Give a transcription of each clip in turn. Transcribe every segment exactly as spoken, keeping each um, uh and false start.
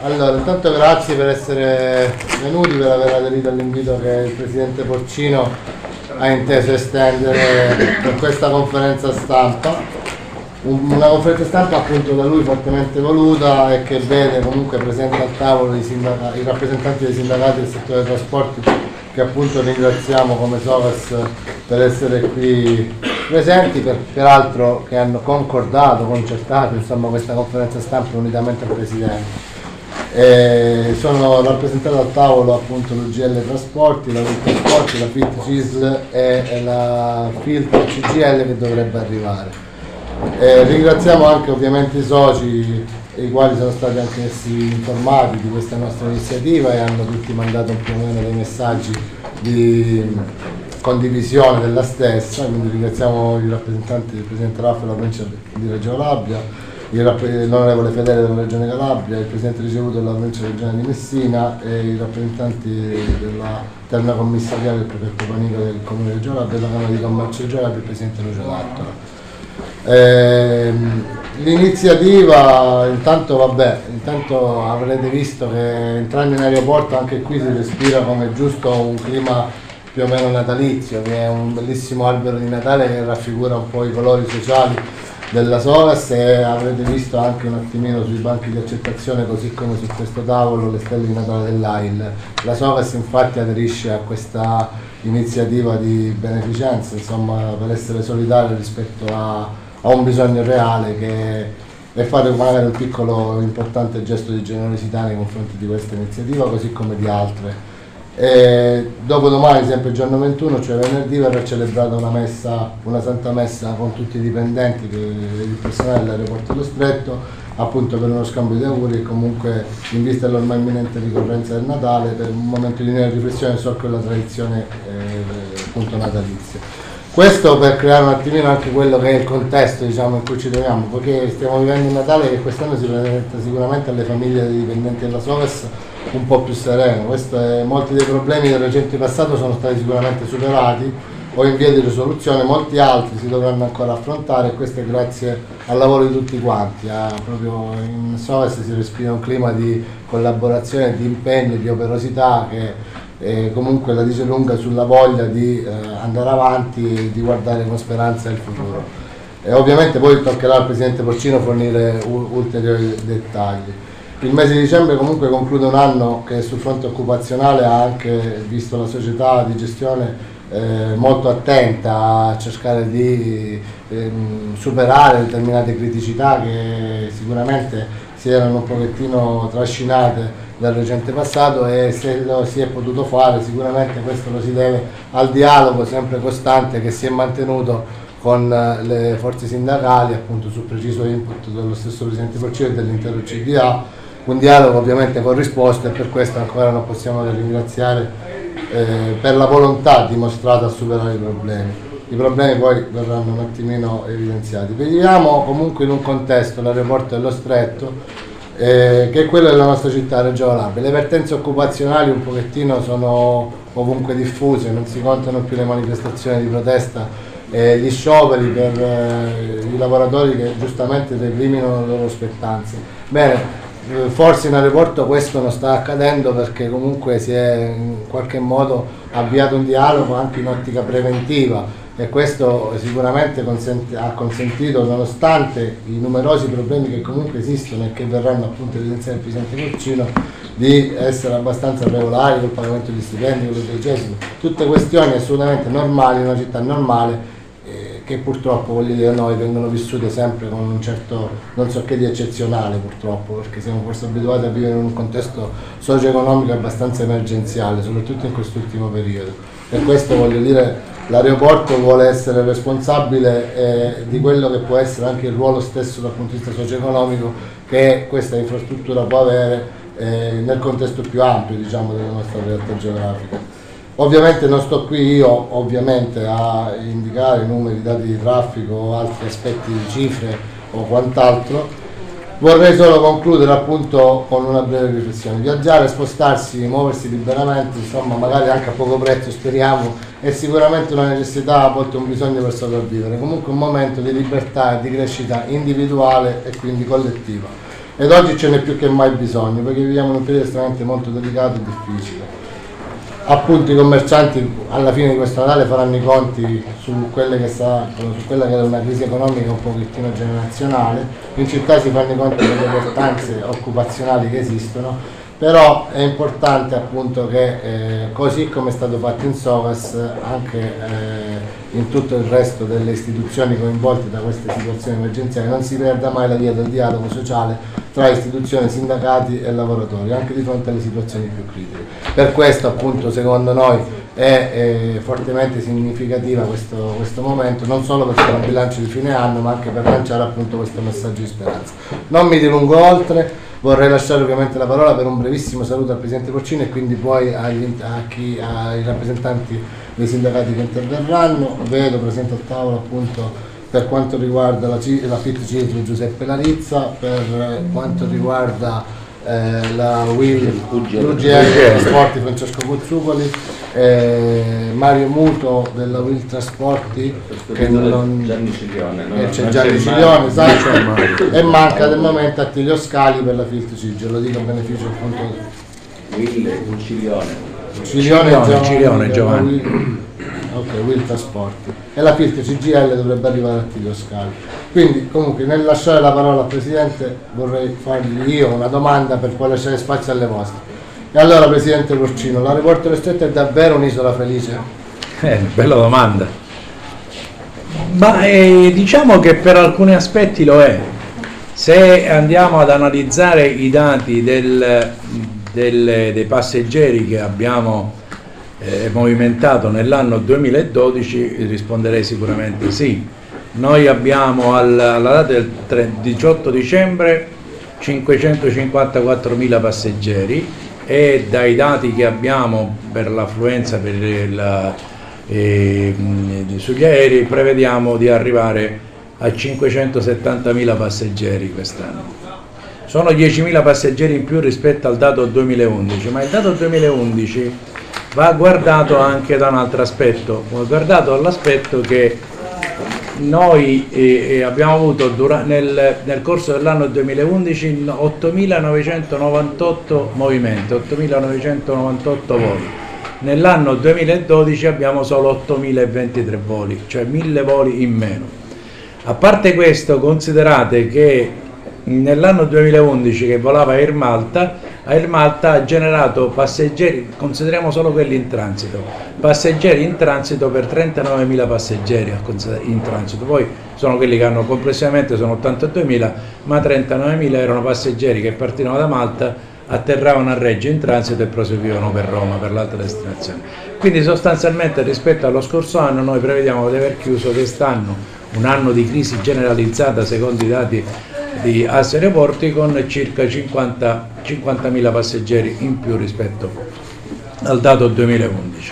Allora, intanto grazie per essere venuti, per aver aderito all'invito che il Presidente Porcino ha inteso estendere per questa conferenza stampa. Una conferenza stampa appunto da lui fortemente voluta e che vede comunque presente al tavolo i, i rappresentanti dei sindacati del settore dei trasporti, che appunto ringraziamo come Sovas per essere qui presenti, per, peraltro che hanno concordato, concertato insomma questa conferenza stampa unitamente al Presidente. Eh, sono rappresentati al tavolo appunto l'U G L Trasporti, la V I L Trasporti, la F I T C I S L e, e la F I L T C G L che dovrebbe arrivare. Eh, ringraziamo anche ovviamente i soci, i quali sono stati anche essi informati di questa nostra iniziativa e hanno tutti mandato più o meno dei messaggi di condivisione della stessa, quindi ringraziamo i rappresentanti del Presidente Raffa della provincia di Reggio Calabria, l'onorevole Fedele della Regione Calabria, il Presidente ricevuto della provincia regionale di Messina e i rappresentanti della terna commissariale del prefetto Panico del Comune di Reggio Calabria e della Camera di Commercio di Reggio Calabria, il Presidente Lucio D'Attola. Eh, l'iniziativa intanto vabbè, intanto avrete visto che entrando in aeroporto anche qui si respira come giusto un clima più o meno natalizio, che è un bellissimo albero di Natale che raffigura un po' i colori sociali della Sovas, e avrete visto anche un attimino sui banchi di accettazione, così come su questo tavolo, le stelle di Natale dell'A I L. La Sovas infatti aderisce a questa iniziativa di beneficenza, insomma, per essere solidale rispetto a, a un bisogno reale, che è fare magari un piccolo importante gesto di generosità nei confronti di questa iniziativa, così come di altre. E dopodomani, sempre il giorno ventuno, cioè venerdì, verrà celebrata una messa, una santa messa con tutti i dipendenti e il personale dell'aeroporto dello Stretto, appunto per uno scambio di auguri e comunque in vista dell'ormai imminente ricorrenza del Natale, per un momento di riflessione su quella tradizione eh, appunto natalizia. Questo per creare un attimino anche quello che è il contesto, diciamo, in cui ci troviamo, perché stiamo vivendo un Natale che quest'anno si presenta sicuramente alle famiglie dei dipendenti della Sovas un po' più sereno. Questo è, molti dei problemi del recente passato sono stati sicuramente superati o in via di risoluzione, molti altri si dovranno ancora affrontare, e questo è grazie al lavoro di tutti quanti. Ah, proprio in Sovas si respira un clima di collaborazione, di impegno, di operosità che eh, comunque la dice lunga sulla voglia di eh, andare avanti e di guardare con speranza il futuro. E ovviamente poi toccherà al Presidente Porcino fornire u- ulteriori dettagli. Il mese di dicembre comunque conclude un anno che sul fronte occupazionale ha anche visto la società di gestione eh, molto attenta a cercare di ehm, superare determinate criticità che sicuramente si erano un pochettino trascinate dal recente passato, e se lo si è potuto fare sicuramente questo lo si deve al dialogo sempre costante che si è mantenuto con le forze sindacali, appunto sul preciso input dello stesso Presidente Porcino e dell'intero C D A. Un dialogo ovviamente con risposte, e per questo ancora non possiamo che ringraziare eh, per la volontà dimostrata a superare i problemi. I problemi poi verranno un attimino evidenziati. Viviamo comunque in un contesto, l'aeroporto dello Stretto, eh, che è quello della nostra città, Reggio Calabria. Le vertenze occupazionali un pochettino sono ovunque diffuse, non si contano più le manifestazioni di protesta, eh, gli scioperi per eh, i lavoratori che giustamente reprimono le loro spettanze. Bene, forse in aeroporto questo non sta accadendo, perché comunque si è in qualche modo avviato un dialogo anche in ottica preventiva, e questo sicuramente consente, ha consentito, nonostante i numerosi problemi che comunque esistono e che verranno appunto evidenziati dal Presidente Porcino, di essere abbastanza regolari col pagamento degli stipendi, con le dodicesime, tutte questioni assolutamente normali in una città normale, che purtroppo, voglio dire, noi vengono vissute sempre con un certo non so che di eccezionale, purtroppo, perché siamo forse abituati a vivere in un contesto socio-economico abbastanza emergenziale, soprattutto in quest'ultimo periodo. Per questo, voglio dire, l'aeroporto vuole essere responsabile eh, di quello che può essere anche il ruolo stesso dal punto di vista socio-economico che questa infrastruttura può avere eh, nel contesto più ampio, diciamo, della nostra realtà geografica. Ovviamente non sto qui io ovviamente a indicare numeri, dati di traffico o altri aspetti di cifre o quant'altro. Vorrei solo concludere appunto con una breve riflessione. Viaggiare, spostarsi, muoversi liberamente, insomma magari anche a poco prezzo speriamo, è sicuramente una necessità, a volte un bisogno per sopravvivere, comunque un momento di libertà e di crescita individuale e quindi collettiva. ed oggi ce n'è più che mai bisogno, perché viviamo in un periodo estremamente molto delicato e difficile. Appunto i commercianti alla fine di questo Natale faranno i conti su, quelle che sta, su quella che è una crisi economica un pochettino generazionale, in città si fanno i conti delle portanze occupazionali che esistono, però è importante appunto che eh, così come è stato fatto in Sovas, anche eh, in tutto il resto delle istituzioni coinvolte da queste situazioni emergenziali, non si perda mai la via del dialogo sociale tra istituzioni, sindacati e lavoratori, anche di fronte alle situazioni più critiche. Per questo appunto secondo noi è, è fortemente significativa questo, questo momento, non solo per fare un bilancio di fine anno, ma anche per lanciare appunto questo messaggio di speranza. Non mi dilungo oltre. Vorrei lasciare ovviamente la parola per un brevissimo saluto al Presidente Porcino e quindi poi agli, a chi, ai rappresentanti dei sindacati che interverranno. Vedo presente al tavolo appunto per quanto riguarda la, la F I T Citro Giuseppe Larizza, per quanto riguarda eh, la U I L U G L Trasporti Francesco Cozzupoli, eh, Mario Muto della U I L Trasporti che non, Gianni Ciglione, no? eh, c'è Gianni Ciglione, esatto, e manca del momento Attilio Scali per la F I T Cigio, lo dico a beneficio appunto U I L Ciglione Ciglione, Ciglione, Ciglione Giovanni. Ok, U I L Trasporti e la F I T C G L dovrebbe arrivare a Attilio Scali. Quindi comunque nel lasciare la parola al Presidente vorrei fargli io una domanda per poi lasciare spazio alle vostre. E allora Presidente Porcino, l'aeroporto Ristretto è davvero un'isola felice? Eh, bella domanda. Ma eh, diciamo che per alcuni aspetti lo è. Se andiamo ad analizzare i dati del, del, dei passeggeri che abbiamo eh, movimentato nell'anno duemiladodici, risponderei sicuramente sì. Noi abbiamo alla, alla data del diciotto dicembre cinquecentocinquantaquattromila passeggeri e dai dati che abbiamo per l'affluenza per la, eh, sugli aerei prevediamo di arrivare a cinquecentosettantamila passeggeri quest'anno. Sono diecimila passeggeri in più rispetto al dato duemilaundici, ma il dato duemilaundici va guardato anche da un altro aspetto, va guardato dall'aspetto che noi eh, abbiamo avuto nel, nel corso dell'anno duemilaundici ottomilanovecentonovantotto movimenti, ottomilanovecentonovantotto voli. Nell'anno duemiladodici abbiamo solo ottomilaventitré voli, cioè mille voli in meno. A parte questo, considerate che nell'anno duemilaundici che volava Air Malta, Air Malta ha generato passeggeri, consideriamo solo quelli in transito, passeggeri in transito per trentanovemila passeggeri in transito, poi sono quelli che hanno complessivamente sono ottantaduemila, ma trentanovemila erano passeggeri che partivano da Malta, atterravano a Reggio in transito e proseguivano per Roma, per l'altra destinazione. Quindi sostanzialmente rispetto allo scorso anno noi prevediamo di aver chiuso quest'anno un anno di crisi generalizzata secondo i dati di Assi Aeroporti con circa cinquantamila passeggeri in più rispetto al dato duemilaundici.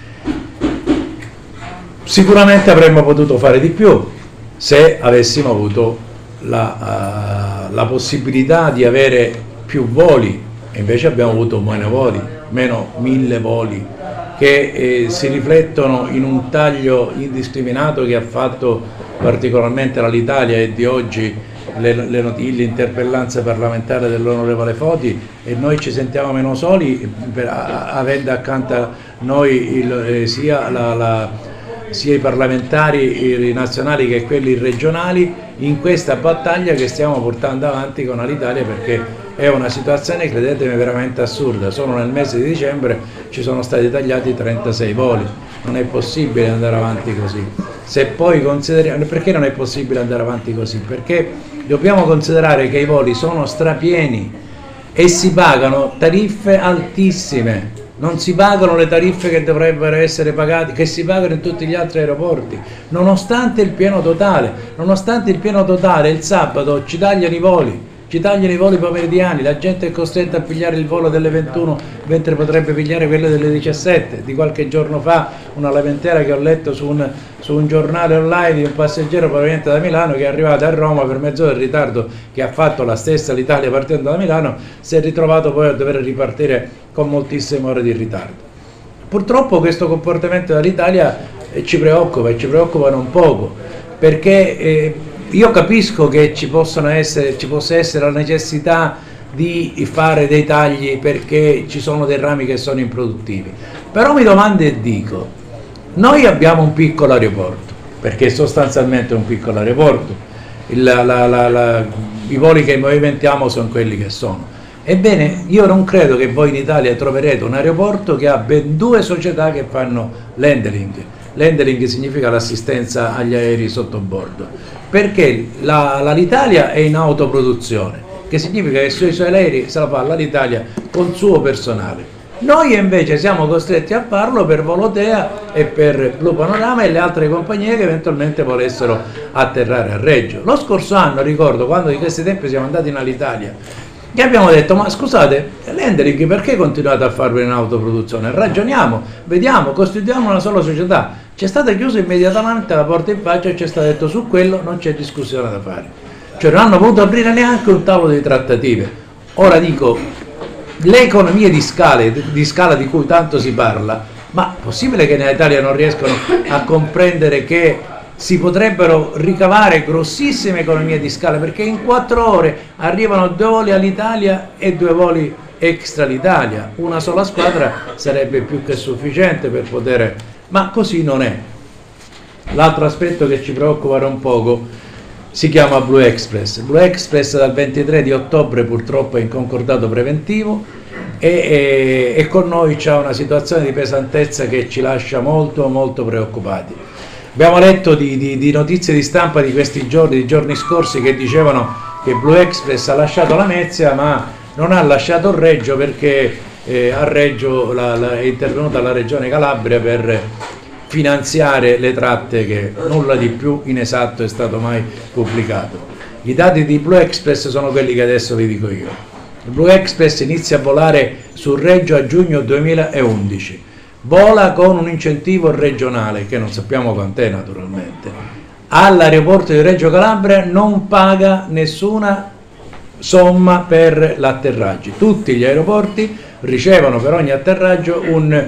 Sicuramente avremmo potuto fare di più se avessimo avuto la, uh, la possibilità di avere più voli, e invece abbiamo avuto meno voli, meno mille voli che eh, si riflettono in un taglio indiscriminato che ha fatto particolarmente l'Italia e di oggi le, le l'interpellanza parlamentare dell'onorevole Foti, e noi ci sentiamo meno soli per, a, avendo accanto a noi il, eh, sia, la, la, sia i parlamentari i nazionali che quelli regionali in questa battaglia che stiamo portando avanti con l'Italia, perché è una situazione, credetemi, veramente assurda. Solo nel mese di dicembre ci sono stati tagliati trentasei voli, non è possibile andare avanti così. Se poi consideriamo, perché non è possibile andare avanti così? Perché dobbiamo considerare che i voli sono strapieni e si pagano tariffe altissime, non si pagano le tariffe che dovrebbero essere pagate, che si pagano in tutti gli altri aeroporti, nonostante il pieno totale, nonostante il pieno totale il sabato ci tagliano i voli. Ci tagliano i voli pomeridiani, la gente è costretta a pigliare il volo delle ventuno mentre potrebbe pigliare quello delle diciassette. Di qualche giorno fa una lamentela che ho letto su un, su un giornale online di un passeggero proveniente da Milano che è arrivato a Roma per mezz'ora di ritardo che ha fatto la stessa l'Italia partendo da Milano, si è ritrovato poi a dover ripartire con moltissime ore di ritardo. Purtroppo questo comportamento dell'Italia eh, ci preoccupa e ci preoccupa non poco, perché eh, io capisco che ci possono essere, ci possa essere la necessità di fare dei tagli perché ci sono dei rami che sono improduttivi, però mi domando e dico, noi abbiamo un piccolo aeroporto, perché sostanzialmente è un piccolo aeroporto, il, la, la, la, la, i voli che movimentiamo sono quelli che sono. Ebbene, io non credo che voi in Italia troverete un aeroporto che ha ben due società che fanno l'handling. L'handling significa l'assistenza agli aerei sottobordo, perché la, la, l'Italia è in autoproduzione, che significa che sui suoi aerei se la fa l'Italia con suo personale. Noi invece siamo costretti a farlo per Volotea e per Blu Panorama e le altre compagnie che eventualmente volessero atterrare a Reggio. Lo scorso anno, ricordo, quando di questi tempi siamo andati in Alitalia, che abbiamo detto, ma scusate, l'handling perché continuate a farlo in autoproduzione? Ragioniamo, vediamo, costituiamo una sola società. C'è stata chiusa immediatamente la porta in faccia e ci è stato detto su quello non c'è discussione da fare. Cioè non hanno voluto aprire neanche un tavolo di trattative. Ora dico, le economie di scala, di scala di cui tanto si parla, ma è possibile che in Italia non riescono a comprendere che si potrebbero ricavare grossissime economie di scala, perché in quattro ore arrivano due voli all'Italia e due voli extra l'Italia, una sola squadra sarebbe più che sufficiente per poter, ma così non è. L'altro aspetto che ci preoccupa un poco si chiama Blue Express. Blue Express dal ventitré di ottobre purtroppo è in concordato preventivo e, e, e con noi c'è una situazione di pesantezza che ci lascia molto molto preoccupati. Abbiamo letto di, di, di notizie di stampa di questi giorni, di giorni scorsi, che dicevano che Blue Express ha lasciato Lamezia ma non ha lasciato Reggio perché eh, a Reggio la, la, è intervenuta la Regione Calabria per finanziare le tratte, che nulla di più inesatto è stato mai pubblicato. I dati di Blue Express sono quelli che adesso vi dico io. Il Blue Express inizia a volare su Reggio a giugno duemilaundici, vola con un incentivo regionale che non sappiamo quant'è naturalmente. All'aeroporto di Reggio Calabria non paga nessuna somma per l'atterraggio. Tutti gli aeroporti ricevono per ogni atterraggio un,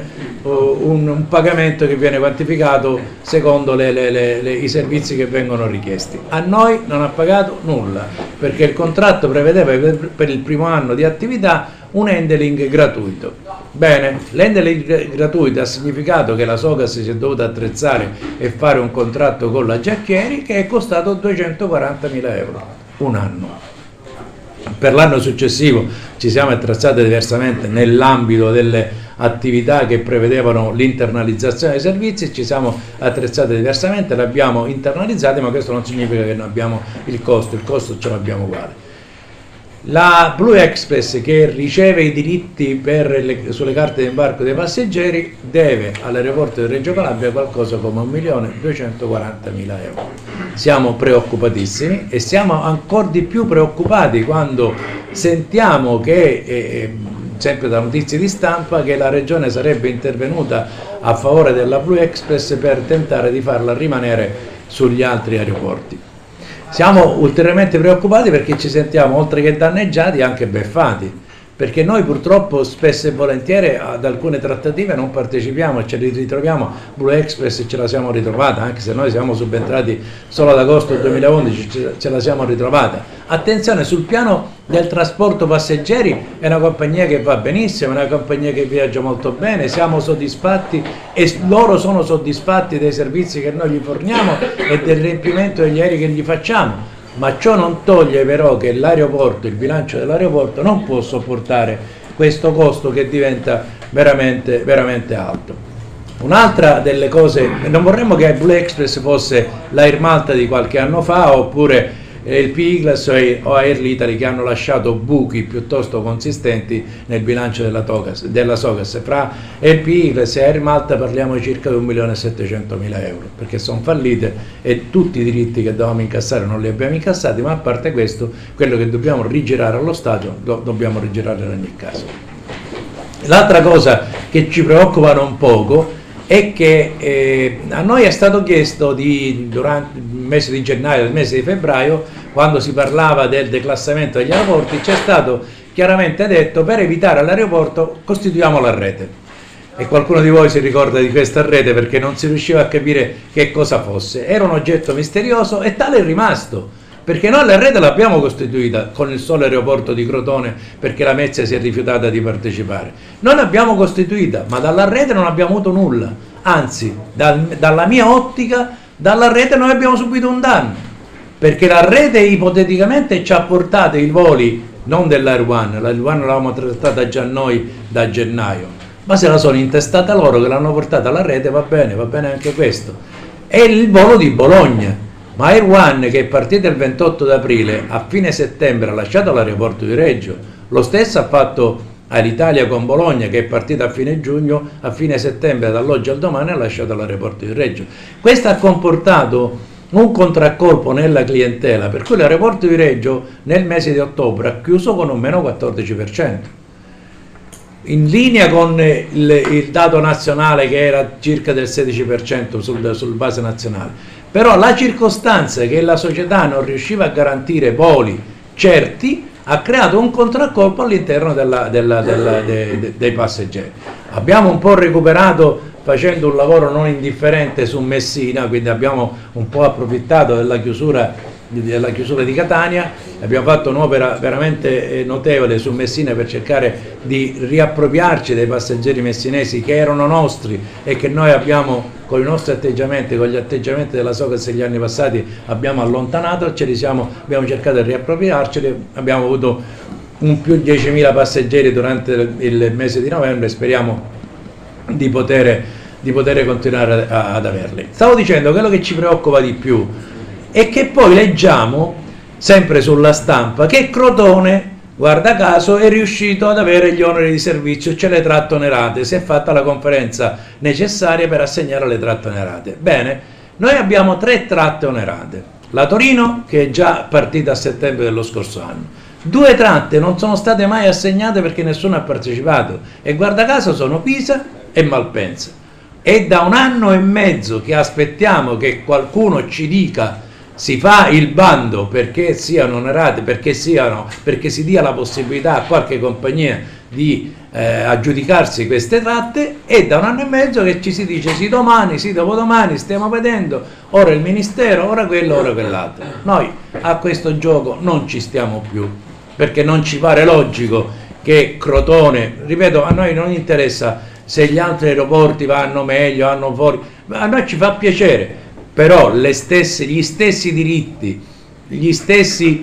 un, un pagamento che viene quantificato secondo le, le, le, le, i servizi che vengono richiesti. A noi non ha pagato nulla, perché il contratto prevedeva per, per il primo anno di attività un handling gratuito. Bene, l'handling gratuito ha significato che la Socas si è dovuta attrezzare e fare un contratto con la Giacchieri che è costato duecentoquarantamila euro un anno. Per l'anno successivo ci siamo attrezzati diversamente nell'ambito delle attività che prevedevano l'internalizzazione dei servizi, ci siamo attrezzati diversamente, le abbiamo internalizzate, ma questo non significa che non abbiamo il costo, il costo ce l'abbiamo uguale. La Blue Express, che riceve i diritti per le, sulle carte d'imbarco dei passeggeri, deve all'aeroporto di Reggio Calabria qualcosa come un milione duecentoquarantamila euro. Siamo preoccupatissimi e siamo ancora di più preoccupati quando sentiamo che, eh, sempre da notizie di stampa, che la Regione sarebbe intervenuta a favore della Blue Express per tentare di farla rimanere sugli altri aeroporti. Siamo ulteriormente preoccupati perché ci sentiamo, oltre che danneggiati, anche beffati, perché noi purtroppo spesso e volentieri ad alcune trattative non partecipiamo e ce li ritroviamo. Blue Express ce la siamo ritrovata, anche se noi siamo subentrati solo ad agosto duemilaundici, ce la siamo ritrovata. Attenzione, sul piano del trasporto passeggeri è una compagnia che va benissimo, è una compagnia che viaggia molto bene, siamo soddisfatti e loro sono soddisfatti dei servizi che noi gli forniamo e del riempimento degli aerei che gli facciamo. Ma ciò non toglie però che l'aeroporto, il bilancio dell'aeroporto non può sopportare questo costo che diventa veramente, veramente alto. Un'altra delle cose, non vorremmo che Blue Express fosse l'Air Malta di qualche anno fa, oppure il P-Class o Air Italy, che hanno lasciato buchi piuttosto consistenti nel bilancio della, Tocas, della Socas. Fra il P-Class e Air Malta parliamo circa di un milione e settecentomila euro, perché sono fallite e tutti i diritti che dovevamo incassare non li abbiamo incassati, ma a parte questo, quello che dobbiamo rigirare allo Stato lo dobbiamo rigirare in ogni caso. L'altra cosa che ci preoccupa un poco è che eh, a noi è stato chiesto di, durante il mese di gennaio e il mese di febbraio, quando si parlava del declassamento degli aeroporti, c'è stato chiaramente detto: per evitare l'aeroporto costituiamo la rete. e qualcuno di voi si ricorda di questa rete perché non si riusciva a capire che cosa fosse. Era un oggetto misterioso e tale è rimasto, perché noi la rete l'abbiamo costituita con il solo aeroporto di Crotone, perché la Mezia si è rifiutata di partecipare. Noi l'abbiamo costituita, ma dalla rete non abbiamo avuto nulla, anzi dal, dalla mia ottica dalla rete noi abbiamo subito un danno, perché la rete ipoteticamente ci ha portato i voli non dell'Air One, l'Air One l'avevamo trattata già noi da gennaio, ma se la sono intestata loro che l'hanno portata alla rete, va bene, va bene anche questo. È il volo di Bologna, ma Air One, che è partita il ventotto d'aprile, a fine settembre ha lasciato l'aeroporto di Reggio, lo stesso ha fatto all'Italia con Bologna, che è partita a fine giugno, a fine settembre dall'oggi al domani ha lasciato l'aeroporto di Reggio. Questo ha comportato un contraccolpo nella clientela, per cui l'aeroporto di Reggio nel mese di ottobre ha chiuso con un meno quattordici per cento. In linea con il, il dato nazionale che era circa del sedici per cento sul, sul base nazionale, però la circostanza che la società non riusciva a garantire voli certi ha creato un contraccolpo all'interno della, della, della, de, de, dei passeggeri. Abbiamo un po' recuperato facendo un lavoro non indifferente su Messina, quindi abbiamo un po' approfittato della chiusura della chiusura di Catania, abbiamo fatto un'opera veramente notevole su Messina per cercare di riappropriarci dei passeggeri messinesi che erano nostri e che noi abbiamo con i nostri atteggiamenti, con gli atteggiamenti della Socas negli anni passati abbiamo allontanato, ce li siamo, abbiamo cercato di riappropriarceli, abbiamo avuto un più diecimila passeggeri durante il mese di novembre e speriamo di poter, di poter continuare a, ad averli. Stavo dicendo, quello che ci preoccupa di più e che poi leggiamo sempre sulla stampa che Crotone, guarda caso, è riuscito ad avere gli oneri di servizio, cioè le tratte onerate, si è fatta la conferenza necessaria per assegnare le tratte onerate. Bene, noi abbiamo tre tratte onerate, la Torino che è già partita a settembre dello scorso anno, due tratte non sono state mai assegnate perché nessuno ha partecipato e guarda caso sono Pisa e Malpensa. È da un anno e mezzo che aspettiamo che qualcuno ci dica si fa il bando perché siano onerate, perché, siano, perché si dia la possibilità a qualche compagnia di eh, aggiudicarsi queste tratte, e da un anno e mezzo che ci si dice sì domani, sì dopodomani, stiamo vedendo, ora il Ministero, ora quello, ora quell'altro. Noi a questo gioco non ci stiamo più, perché non ci pare logico che Crotone, ripeto, a noi non interessa se gli altri aeroporti vanno meglio, hanno fuori, a noi ci fa piacere, però le stesse, gli stessi diritti, gli stessi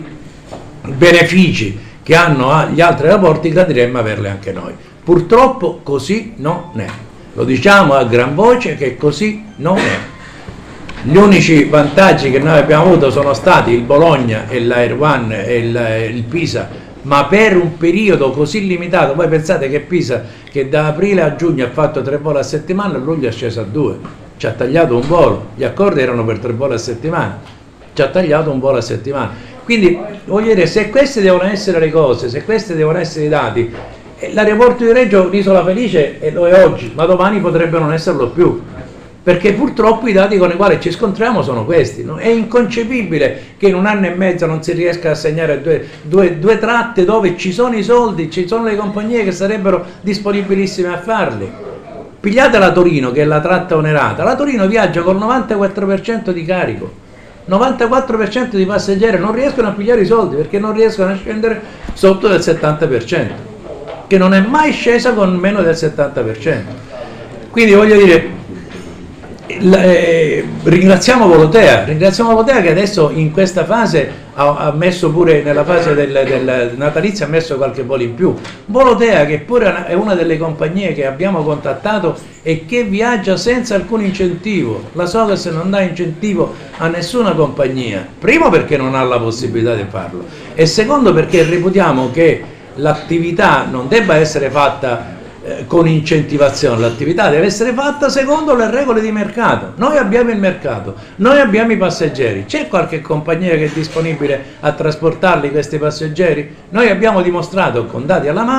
benefici che hanno gli altri aeroporti gradiremmo averli anche noi. Purtroppo così non è, lo diciamo a gran voce che così non è. Gli unici vantaggi che noi abbiamo avuto sono stati il Bologna e l'Air One e il, il Pisa, ma per un periodo così limitato. Voi pensate che Pisa, che da aprile a giugno ha fatto tre voli a settimana, a luglio è sceso a due, ci ha tagliato un volo, gli accordi erano per tre voli a settimana, ci ha tagliato un volo a settimana. Quindi voglio dire, se queste devono essere le cose, se questi devono essere i dati, l'aeroporto di Reggio è un'isola felice e lo è oggi, ma domani potrebbe non esserlo più, perché purtroppo i dati con i quali ci scontriamo sono questi, no? È inconcepibile che in un anno e mezzo non si riesca a assegnare due, due, due tratte dove ci sono i soldi, ci sono le compagnie che sarebbero disponibilissime a farli. Pigliate la Torino, che è la tratta onerata, la Torino viaggia col novantaquattro per cento di carico, novantaquattro per cento di passeggeri non riescono a pigliare i soldi perché non riescono a scendere sotto del settanta per cento, che non è mai scesa con meno del settanta per cento. Quindi voglio dire, eh, ringraziamo Volotea, ringraziamo Volotea che adesso in questa fase ha, ha messo pure, nella fase del, del natalizio ha messo qualche volo in più. Volotea che pure è una delle compagnie che abbiamo contattato e che viaggia senza alcun incentivo. La Socas non dà incentivo a nessuna compagnia, primo perché non ha la possibilità di farlo e secondo perché reputiamo che l'attività non debba essere fatta con incentivazione, l'attività deve essere fatta secondo le regole di mercato. Noi abbiamo il mercato, noi abbiamo i passeggeri, c'è qualche compagnia che è disponibile a trasportarli questi passeggeri? Noi abbiamo dimostrato con dati alla mano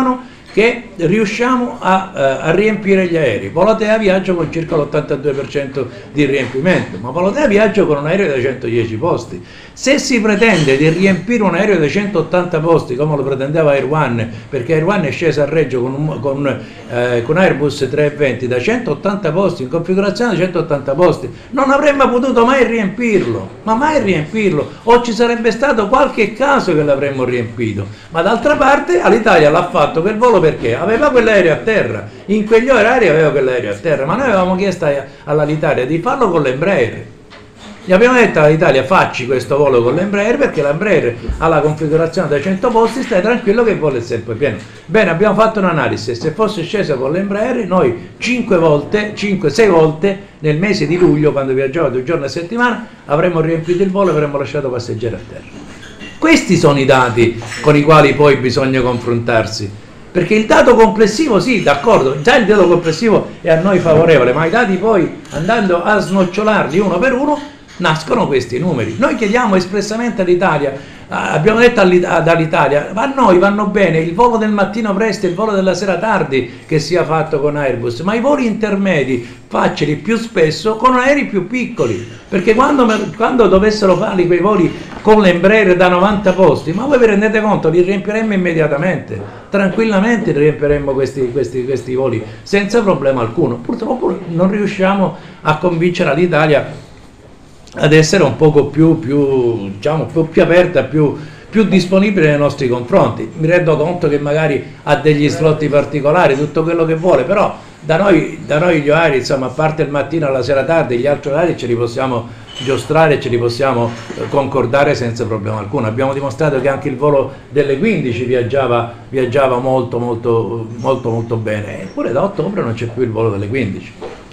che riusciamo a, eh, a riempire gli aerei. Volotea viaggia con circa l'ottantadue per cento di riempimento, ma Volotea viaggia con un aereo da centodieci posti. Se si pretende di riempire un aereo da centottanta posti, come lo pretendeva Air One, perché Air One è scesa a Reggio con, un, con, eh, con Airbus trecentoventi da centottanta posti, in configurazione da centottanta posti, non avremmo potuto mai riempirlo, ma mai riempirlo, o ci sarebbe stato qualche caso che l'avremmo riempito. Ma d'altra parte Alitalia l'ha fatto quel volo perché aveva quell'aereo a terra, in quegli orari aveva quell'aereo a terra, ma noi avevamo chiesto all'Alitalia di farlo con l'Embraer. Gli abbiamo detto all'Italia: facci questo volo con l'Embraer, perché l'Embraer ha la configurazione da cento posti, stai tranquillo che il volo è sempre pieno. Bene, abbiamo fatto un'analisi: se fosse scesa con l'Embraer, noi cinque volte, cinque sei volte nel mese di luglio, quando viaggiava due giorni a settimana, avremmo riempito il volo e avremmo lasciato passeggeri a terra. Questi sono i dati con i quali poi bisogna confrontarsi, perché il dato complessivo, sì, d'accordo, già il dato complessivo è a noi favorevole, ma i dati poi, andando a snocciolarli uno per uno, nascono questi numeri. Noi chiediamo espressamente all'Italia, abbiamo detto all'Italia, a noi vanno bene il volo del mattino presto e il volo della sera tardi che sia fatto con Airbus, ma i voli intermedi facceli più spesso con aerei più piccoli, perché quando, quando dovessero fare quei voli con l'Embraer da novanta posti, ma voi vi rendete conto, li riempiremmo immediatamente, tranquillamente riempiremmo questi, questi, questi voli senza problema alcuno. Purtroppo non riusciamo a convincere l'Italia ad essere un poco più, più, diciamo, più, più aperta, più, più disponibile nei nostri confronti. Mi rendo conto che magari ha degli slot particolari, tutto quello che vuole, però da noi, da noi gli orari, insomma, a parte il mattino alla sera tardi, gli altri orari ce li possiamo giostrare, ce li possiamo concordare senza problema alcuno. Abbiamo dimostrato che anche il volo delle quindici viaggiava, viaggiava molto, molto, molto, molto bene, eppure da ottobre non c'è più il volo delle quindici.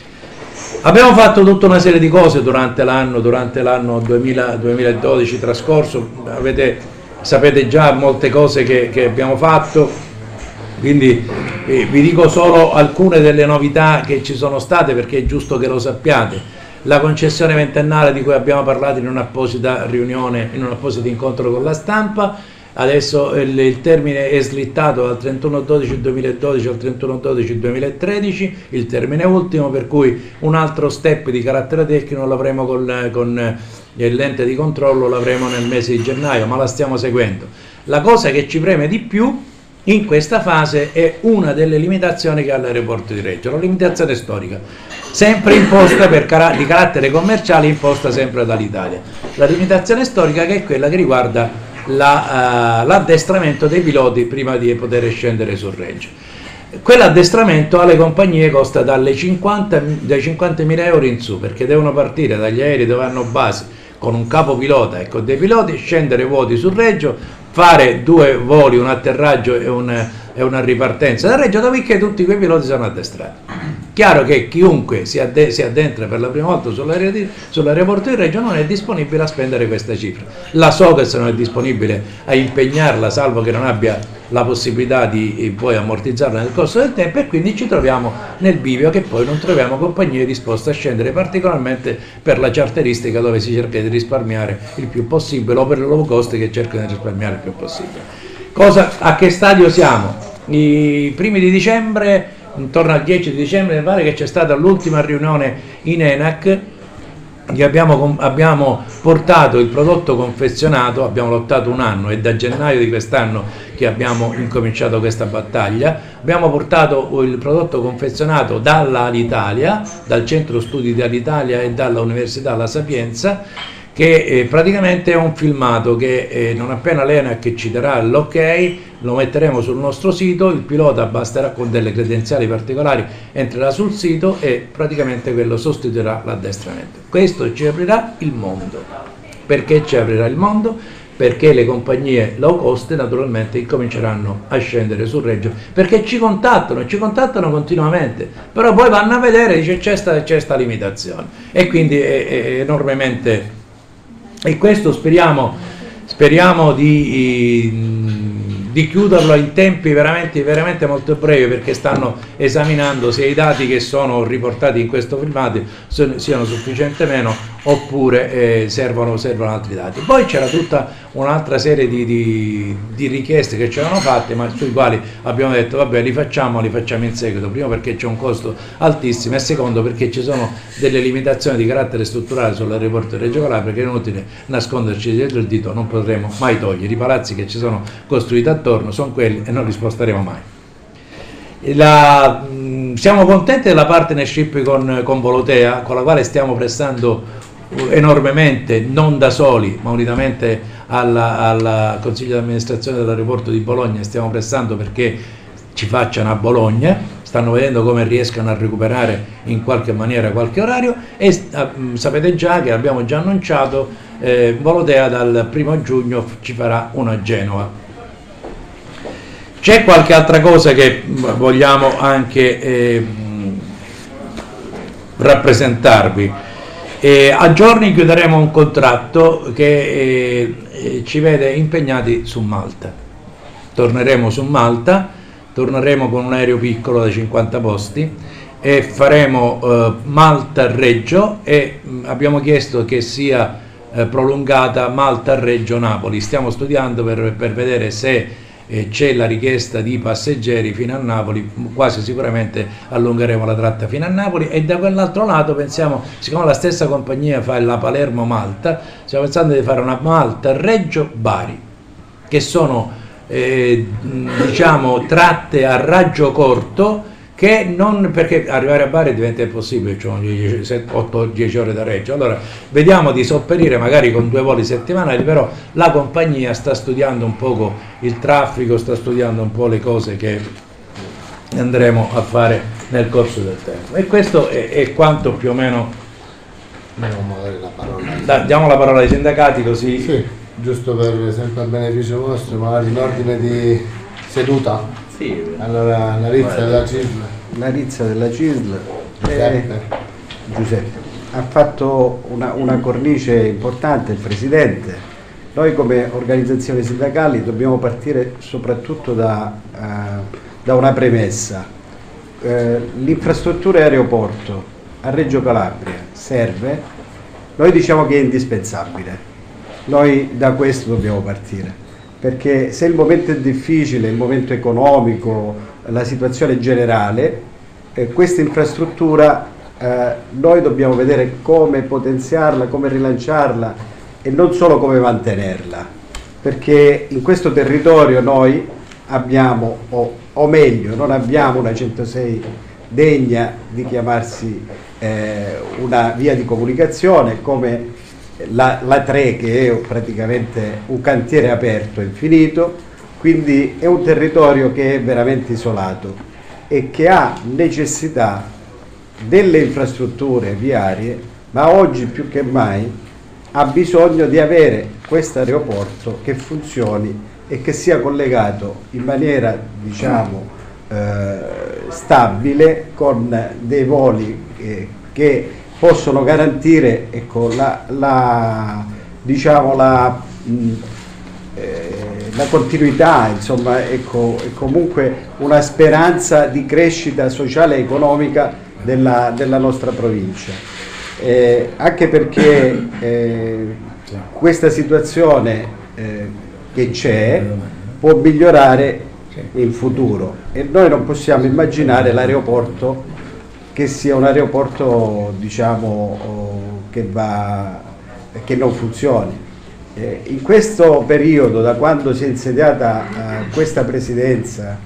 Abbiamo fatto tutta una serie di cose durante l'anno, durante l'anno duemiladodici trascorso, avete, sapete già molte cose che, che abbiamo fatto, quindi eh, vi dico solo alcune delle novità che ci sono state, perché è giusto che lo sappiate. La concessione ventennale di cui abbiamo parlato in un'apposita riunione, in un apposito incontro con la stampa. Adesso il, il termine è slittato dal trentuno dodici duemiladodici al trentuno dodici duemilatredici, il termine ultimo, per cui un altro step di carattere tecnico l'avremo con, con l'ente di controllo, l'avremo nel mese di gennaio, ma la stiamo seguendo. La cosa che ci preme di più in questa fase è una delle limitazioni che ha l'aeroporto di Reggio, la limitazione storica, sempre imposta per car- di carattere commerciale, imposta sempre dall'Italia. La limitazione storica, che è quella che riguarda La, uh, l'addestramento dei piloti prima di poter scendere sul Reggio. Quell'addestramento alle compagnie costa dalle cinquanta, dai cinquantamila euro in su, perché devono partire dagli aerei dove hanno base con un capo pilota e con dei piloti, scendere vuoti sul Reggio, fare due voli, un atterraggio e, un, e una ripartenza da Reggio, dopodiché tutti quei piloti sono addestrati. Chiaro che chiunque si, adde- si addentra per la prima volta di- sull'aeroporto di Reggio non è disponibile a spendere questa cifra. La Sogez non è disponibile a impegnarla, salvo che non abbia la possibilità di eh, poi ammortizzarla nel corso del tempo, e quindi ci troviamo nel bivio che poi non troviamo compagnie disposte a scendere, particolarmente per la charteristica, dove si cerca di risparmiare il più possibile, o per le low cost che cercano di risparmiare il più possibile. Cosa, a che stadio siamo? I primi di dicembre, intorno al dieci di dicembre, mi pare che c'è stata l'ultima riunione in ENAC, che abbiamo, abbiamo portato il prodotto confezionato, abbiamo lottato un anno, è da gennaio di quest'anno che abbiamo incominciato questa battaglia, abbiamo portato il prodotto confezionato dall'Alitalia, dal centro studi dell'Italia e dall'Università La Sapienza, che eh, praticamente è un filmato che eh, non appena l'ENAC ci darà l'ok, lo metteremo sul nostro sito, il pilota basterà con delle credenziali particolari, entrerà sul sito e praticamente quello sostituirà l'addestramento. Questo ci aprirà il mondo. Perché ci aprirà il mondo? Perché le compagnie low cost naturalmente incominceranno a scendere sul Reggio, perché ci contattano, ci contattano continuamente, però poi vanno a vedere, dice c'è sta, c'è sta limitazione, e quindi è, è enormemente, e questo speriamo, speriamo di, di chiuderlo in tempi veramente, veramente molto brevi, perché stanno esaminando se i dati che sono riportati in questo filmato siano sufficienti o meno, oppure eh, servono, servono altri dati. Poi c'era tutta un'altra serie di, di, di richieste che ci erano fatte, ma sui quali abbiamo detto vabbè, li facciamo, li facciamo in seguito, primo perché c'è un costo altissimo e secondo perché ci sono delle limitazioni di carattere strutturale sull'aeroporto di Reggio Calabria che è inutile nasconderci dietro il dito, non potremo mai togliere. I palazzi che ci sono costruiti attorno sono quelli e non li sposteremo mai. La, mh, siamo contenti della partnership con, con Volotea, con la quale stiamo prestando enormemente, non da soli, ma unitamente al Consiglio di amministrazione dell'aeroporto di Bologna, stiamo prestando perché ci facciano a Bologna, stanno vedendo come riescano a recuperare in qualche maniera qualche orario e uh, sapete già che abbiamo già annunciato eh, Volotea dal primo giugno ci farà una a Genova. C'è qualche altra cosa che vogliamo anche eh, rappresentarvi. Eh, a giorni chiuderemo un contratto che eh, ci vede impegnati su Malta. Torneremo su Malta, torneremo con un aereo piccolo da cinquanta posti e faremo eh, Malta-Reggio e mh, abbiamo chiesto che sia eh, prolungata Malta-Reggio-Napoli. Stiamo studiando per, per vedere se e c'è la richiesta di passeggeri fino a Napoli, quasi sicuramente allungheremo la tratta fino a Napoli e da quell'altro lato pensiamo, siccome la stessa compagnia fa la Palermo-Malta, stiamo pensando di fare una Malta-Reggio-Bari, che sono eh, diciamo tratte a raggio corto, che non, perché arrivare a Bari diventa impossibile, cioè otto dieci ore da Reggio. Allora vediamo di sopperire magari con due voli settimanali, però la compagnia sta studiando un poco il traffico, sta studiando un po' le cose che andremo a fare nel corso del tempo e questo è, è quanto più o meno. Diamo magari la parola. Da, diamo la parola ai sindacati così. Sì, giusto per sempre a beneficio vostro, magari in ordine di seduta. Sì. Allora, Larizza della C I S L. Larizza della C I S L. Giuseppe. Eh, Giuseppe. Ha fatto una, una cornice importante il Presidente. Noi come organizzazioni sindacali dobbiamo partire soprattutto da, uh, da una premessa. Uh, l'infrastruttura aeroporto a Reggio Calabria serve, noi diciamo che è indispensabile. Noi da questo dobbiamo partire. Perché se il momento è difficile, il momento economico, la situazione generale, eh, questa infrastruttura eh, noi dobbiamo vedere come potenziarla, come rilanciarla e non solo come mantenerla, perché in questo territorio noi abbiamo, o, o meglio, non abbiamo una centosei degna di chiamarsi eh, una via di comunicazione come La, la tre che è praticamente un cantiere aperto infinito, quindi è un territorio che è veramente isolato e che ha necessità delle infrastrutture viarie, ma oggi più che mai ha bisogno di avere questo aeroporto che funzioni e che sia collegato in maniera diciamo eh, stabile con dei voli eh, che possono garantire ecco, la, la, diciamo, la, mh, eh, la continuità, insomma, ecco, e comunque una speranza di crescita sociale e economica della, della nostra provincia. Eh, anche perché eh, questa situazione eh, che c'è può migliorare in futuro e noi non possiamo immaginare l'aeroporto che sia un aeroporto diciamo che, va, che non funzioni. Eh, in questo periodo, da quando si è insediata eh, questa presidenza,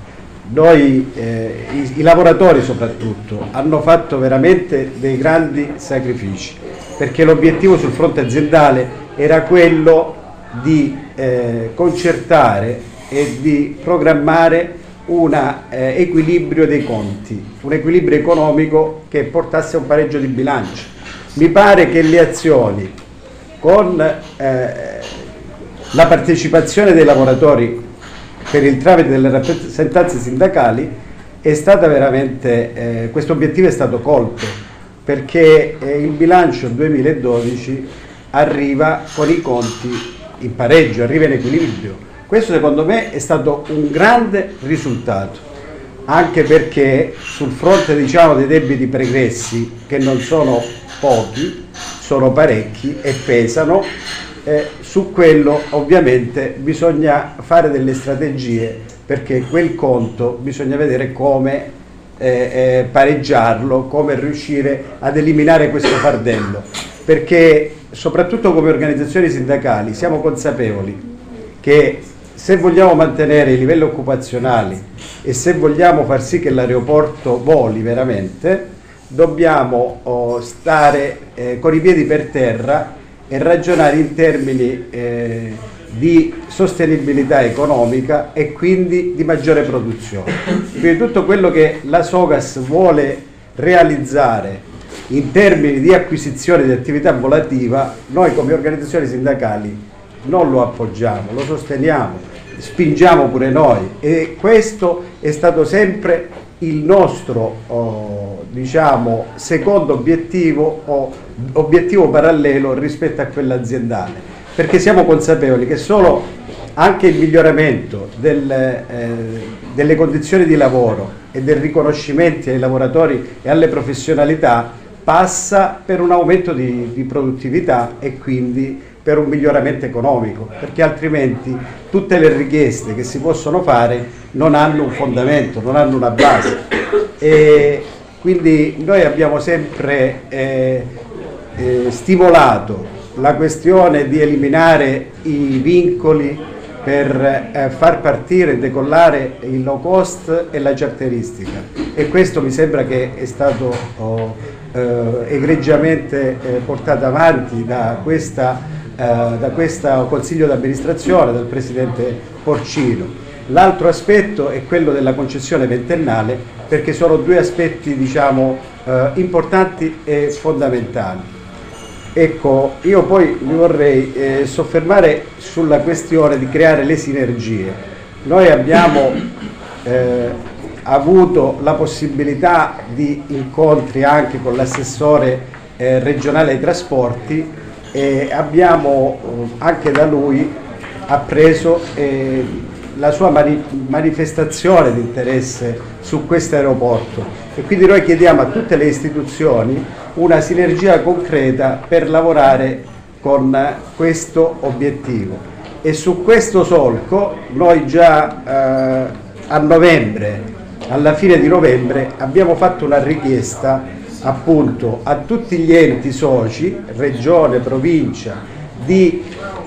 noi, eh, i, i lavoratori soprattutto, hanno fatto veramente dei grandi sacrifici, perché l'obiettivo sul fronte aziendale era quello di eh, concertare e di programmare un eh, equilibrio dei conti, un equilibrio economico che portasse a un pareggio di bilancio. Mi pare che le azioni con eh, la partecipazione dei lavoratori per il tramite delle rappresentanze sindacali è stata veramente, eh, questo obiettivo è stato colto, perché eh, il bilancio duemiladodici arriva con i conti in pareggio, arriva in equilibrio. Questo secondo me è stato un grande risultato, anche perché sul fronte diciamo, dei debiti pregressi, che non sono pochi, sono parecchi e pesano. Eh, su quello ovviamente bisogna fare delle strategie, perché quel conto bisogna vedere come eh, eh, pareggiarlo, come riuscire ad eliminare questo fardello, perché soprattutto come organizzazioni sindacali siamo consapevoli che se vogliamo mantenere i livelli occupazionali e se vogliamo far sì che l'aeroporto voli veramente, dobbiamo oh, stare eh, con i piedi per terra e ragionare in termini eh, di sostenibilità economica e quindi di maggiore produzione. Quindi tutto quello che la Sogas vuole realizzare in termini di acquisizione di attività volativa, noi come organizzazioni sindacali non lo appoggiamo, lo sosteniamo, spingiamo pure noi, e questo è stato sempre il nostro oh, diciamo secondo obiettivo o obiettivo parallelo rispetto a quello aziendale, perché siamo consapevoli che solo anche il miglioramento del, eh, delle condizioni di lavoro e del riconoscimento ai lavoratori e alle professionalità passa per un aumento di, di produttività e quindi per un miglioramento economico, perché altrimenti tutte le richieste che si possono fare non hanno un fondamento, non hanno una base. E quindi noi abbiamo sempre eh, eh, stimolato la questione di eliminare i vincoli per eh, far partire e decollare il low cost e la charteristica, e questo mi sembra che è stato oh, eh, egregiamente eh, portato avanti da questa Uh, da questo consiglio d'amministrazione, dal presidente Porcino. L'altro aspetto è quello della concessione ventennale, perché sono due aspetti diciamo uh, importanti e fondamentali. Ecco, io poi mi vorrei eh, soffermare sulla questione di creare le sinergie. Noi abbiamo eh, avuto la possibilità di incontri anche con l'assessore eh, regionale ai trasporti, e abbiamo anche da lui appreso eh, la sua mani manifestazione di interesse su questo aeroporto, e quindi noi chiediamo a tutte le istituzioni una sinergia concreta per lavorare con questo obiettivo. E su questo solco noi già eh, a novembre, alla fine di novembre, abbiamo fatto una richiesta appunto a tutti gli enti soci, regione, provincia, di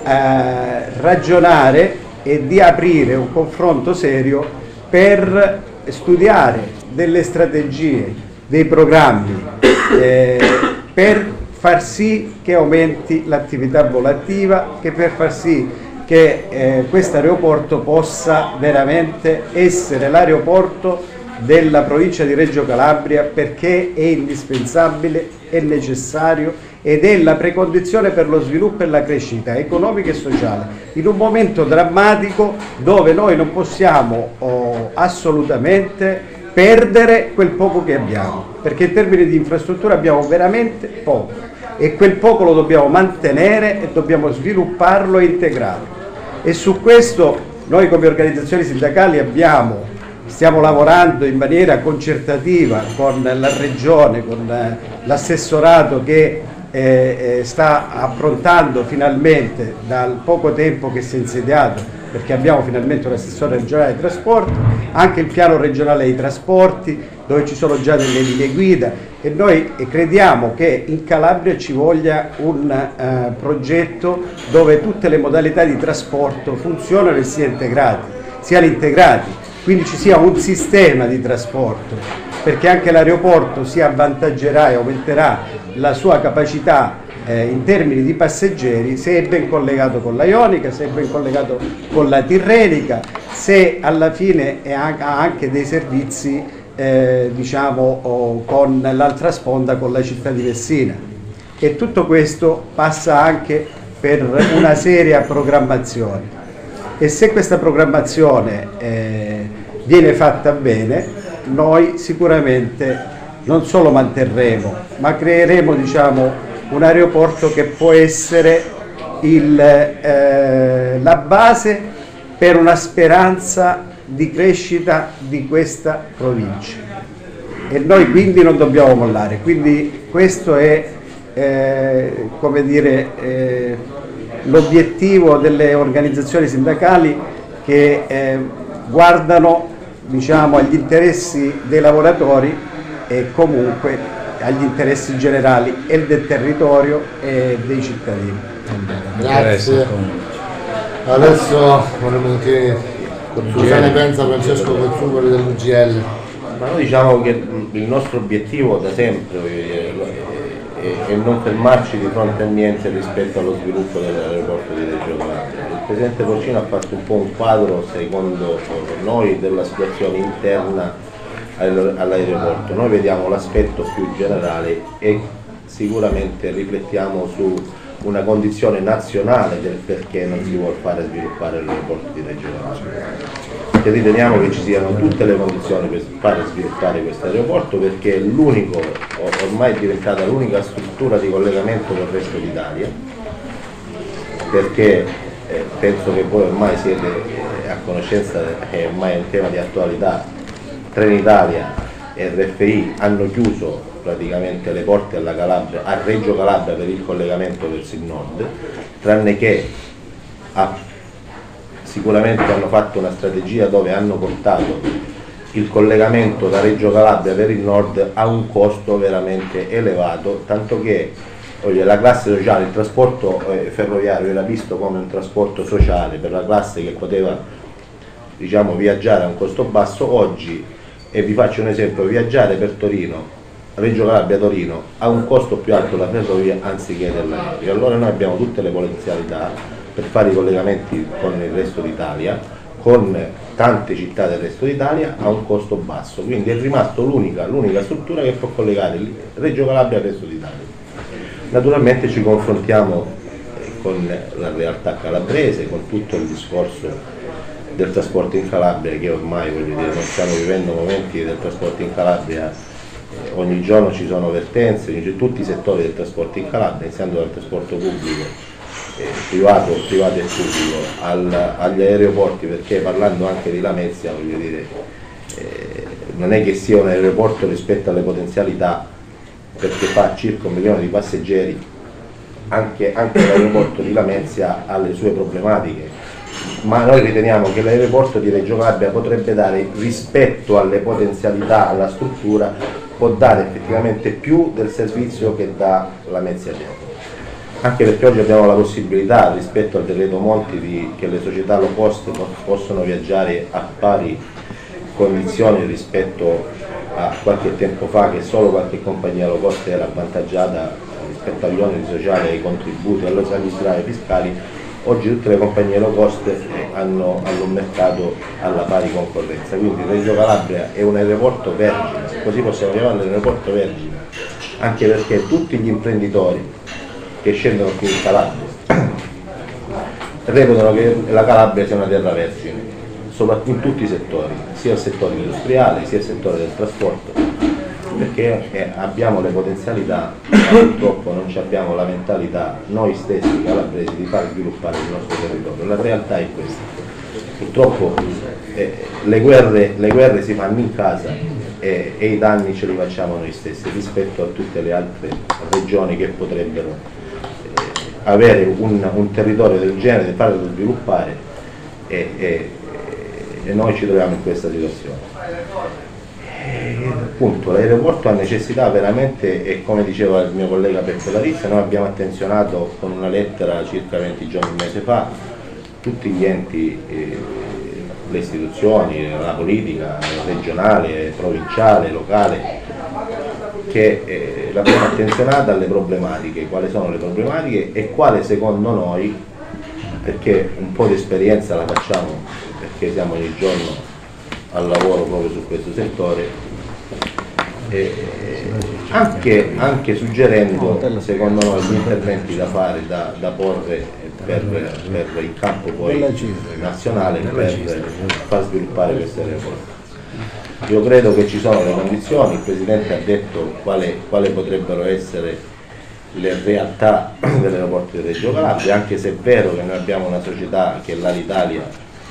eh, ragionare e di aprire un confronto serio per studiare delle strategie, dei programmi eh, per far sì che aumenti l'attività volativa, che per far sì che eh, questo aeroporto possa veramente essere l'aeroporto della provincia di Reggio Calabria, perché è indispensabile, è necessario ed è la precondizione per lo sviluppo e la crescita economica e sociale in un momento drammatico dove noi non possiamo oh, assolutamente perdere quel poco che abbiamo, perché in termini di infrastruttura abbiamo veramente poco e quel poco lo dobbiamo mantenere e dobbiamo svilupparlo e integrarlo. E su questo noi come organizzazioni sindacali abbiamo stiamo lavorando in maniera concertativa con la Regione, con l'assessorato che eh, eh, sta approntando finalmente dal poco tempo che si è insediato, perché abbiamo finalmente un assessore regionale dei trasporti, anche il piano regionale dei trasporti, dove ci sono già delle linee guida, e noi crediamo che in Calabria ci voglia un eh, progetto dove tutte le modalità di trasporto funzionano e siano integrati, siano integrati. Quindi ci sia un sistema di trasporto, perché anche l'aeroporto si avvantaggerà e aumenterà la sua capacità eh, in termini di passeggeri se è ben collegato con la Ionica, se è ben collegato con la Tirrenica, se alla fine è, ha anche dei servizi eh, diciamo oh, con l'altra sponda, con la città di Messina. E tutto questo passa anche per una seria programmazione. E se questa programmazione eh, viene fatta bene, noi sicuramente non solo manterremo, ma creeremo diciamo, un aeroporto che può essere il, eh, la base per una speranza di crescita di questa provincia. E noi quindi non dobbiamo mollare. Quindi questo è eh, come dire, eh, l'obiettivo delle organizzazioni sindacali che eh, guardano, diciamo, agli interessi dei lavoratori e comunque agli interessi generali e del territorio e dei cittadini. Grazie. Adesso vorremmo che cosa ne pensa Francesco Cozzumoli dell'U G L? Ma noi diciamo che il nostro obiettivo da sempre è non fermarci di fronte a niente rispetto allo sviluppo dell'aeroporto di Reggio Calabria. Il Presidente Porcino ha fatto un po' un quadro, secondo noi, della situazione interna all'aeroporto. Noi vediamo l'aspetto più generale e sicuramente riflettiamo su una condizione nazionale del perché non si vuole fare sviluppare l'aeroporto di Reggio Calabria. E riteniamo che ci siano tutte le condizioni per fare sviluppare questo aeroporto, perché è l'unico, ormai è diventata l'unica struttura di collegamento con il resto d'Italia, perché eh, penso che voi ormai siete eh, a conoscenza, è ormai un tema di attualità. Trenitalia e R F I hanno chiuso praticamente le porte alla Calabria, a Reggio Calabria per il collegamento verso il nord, tranne che a sicuramente hanno fatto una strategia dove hanno portato il collegamento da Reggio Calabria per il nord a un costo veramente elevato, tanto che voglio, la classe sociale, il trasporto eh, ferroviario era visto come un trasporto sociale per la classe che poteva, diciamo, viaggiare a un costo basso. Oggi, e vi faccio un esempio, viaggiare per Torino, Reggio Calabria-Torino, ha un costo più alto la ferrovia anziché dell'aereo. Allora noi abbiamo tutte le potenzialità per fare i collegamenti con il resto d'Italia, con tante città del resto d'Italia a un costo basso, quindi è rimasto l'unica, l'unica struttura che può collegare Reggio Calabria al resto d'Italia. Naturalmente ci confrontiamo con la realtà calabrese, con tutto il discorso del trasporto in Calabria, che ormai, voglio dire, noi stiamo vivendo momenti del trasporto in Calabria, eh, ogni giorno ci sono vertenze, in tutti i settori del trasporto in Calabria, iniziando dal trasporto pubblico, Eh, privato, privato e pubblico, al, agli aeroporti, perché parlando anche di Lamezia, voglio dire, eh, non è che sia un aeroporto rispetto alle potenzialità, perché fa circa un milione di passeggeri, anche, anche l'aeroporto di Lamezia ha le sue problematiche, ma noi riteniamo che l'aeroporto di Reggio Calabria potrebbe dare, rispetto alle potenzialità, alla struttura, può dare effettivamente più del servizio che dà Lamezia Terra. Anche perché oggi abbiamo la possibilità, rispetto al decreto Monti, di, che le società low cost possono viaggiare a pari condizioni rispetto a qualche tempo fa, che solo qualche compagnia low cost era avvantaggiata rispetto agli oneri sociali, ai contributi, alle sgravi fiscali. Oggi tutte le compagnie low cost hanno, hanno un mercato alla pari concorrenza, quindi Reggio Calabria è un aeroporto vergine, così possiamo chiamarlo un aeroporto vergine, anche perché tutti gli imprenditori che scendono qui in Calabria reputano che la Calabria sia una terra vergine, soprattutto in tutti i settori, sia il settore industriale sia il settore del trasporto, perché eh, abbiamo le potenzialità, ma purtroppo non abbiamo la mentalità noi stessi calabresi di far sviluppare il nostro territorio. La realtà è questa, purtroppo eh, le, guerre, le guerre si fanno in casa e, e i danni ce li facciamo noi stessi rispetto a tutte le altre regioni che potrebbero avere un, un territorio del genere, di farlo sviluppare, e, e, e noi ci troviamo in questa situazione. E, appunto, l'aeroporto ha necessità veramente, e come diceva il mio collega Peppe Larizza, noi abbiamo attenzionato con una lettera circa venti giorni, un mese fa, tutti gli enti, eh, le istituzioni, la politica regionale, provinciale, locale, che eh, l'abbiamo attenzionata alle problematiche, quali sono le problematiche e quale secondo noi, perché un po' di esperienza la facciamo, perché siamo ogni giorno al lavoro proprio su questo settore, eh, anche, anche suggerendo secondo noi gli interventi da fare, da, da porre per, per il campo poi nazionale per far sviluppare questo aeroporto. Io credo che ci sono le condizioni, il Presidente ha detto quale, quale potrebbero essere le realtà dell'aeroporto di Reggio Calabria, anche se è vero che noi abbiamo una società che è l'Alitalia,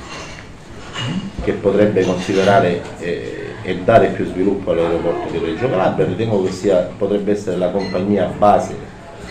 che potrebbe considerare eh, e dare più sviluppo all'aeroporto di Reggio Calabria. Ritengo che sia, potrebbe essere la compagnia base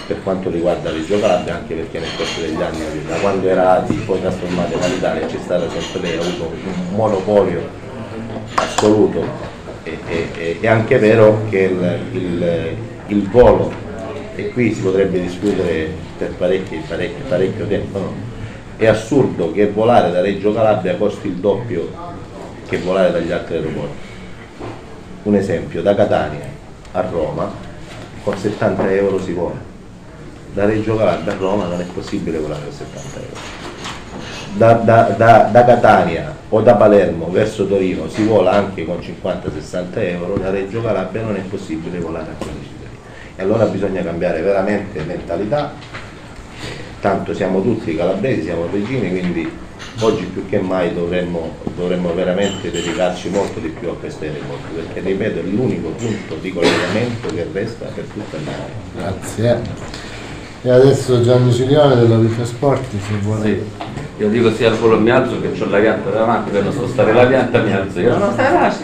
per quanto riguarda Reggio Calabria, anche perché nel corso degli anni, da quando era A T I poi trasformata in Alitalia, c'è stato sempre lei, ha avuto un monopolio assoluto. E, e, è anche vero che il, il, il volo, e qui si potrebbe discutere per parecchio, parecchio, parecchio tempo, no? È assurdo che volare da Reggio Calabria costi il doppio che volare dagli altri aeroporti. Un esempio, da Catania a Roma con settanta euro si vola, da Reggio Calabria a Roma non è possibile volare con settanta euro. Da, da, da, da Catania o da Palermo verso Torino si vola anche con cinquanta sessanta euro, da Reggio Calabria non è possibile volare a quindici euro. E allora bisogna cambiare veramente mentalità, tanto siamo tutti calabresi, siamo regini, quindi oggi più che mai dovremmo, dovremmo veramente dedicarci molto di più a questi aeroporti, perché ripeto è l'unico punto di collegamento che resta per tutta l'Italia. Grazie. E adesso Gianni Cilione della Vife Sport, se vuole. Sì. Io dico sia al volo mi alzo che ho la pianta davanti, per non spostare la pianta mi alzo io. No, stai là,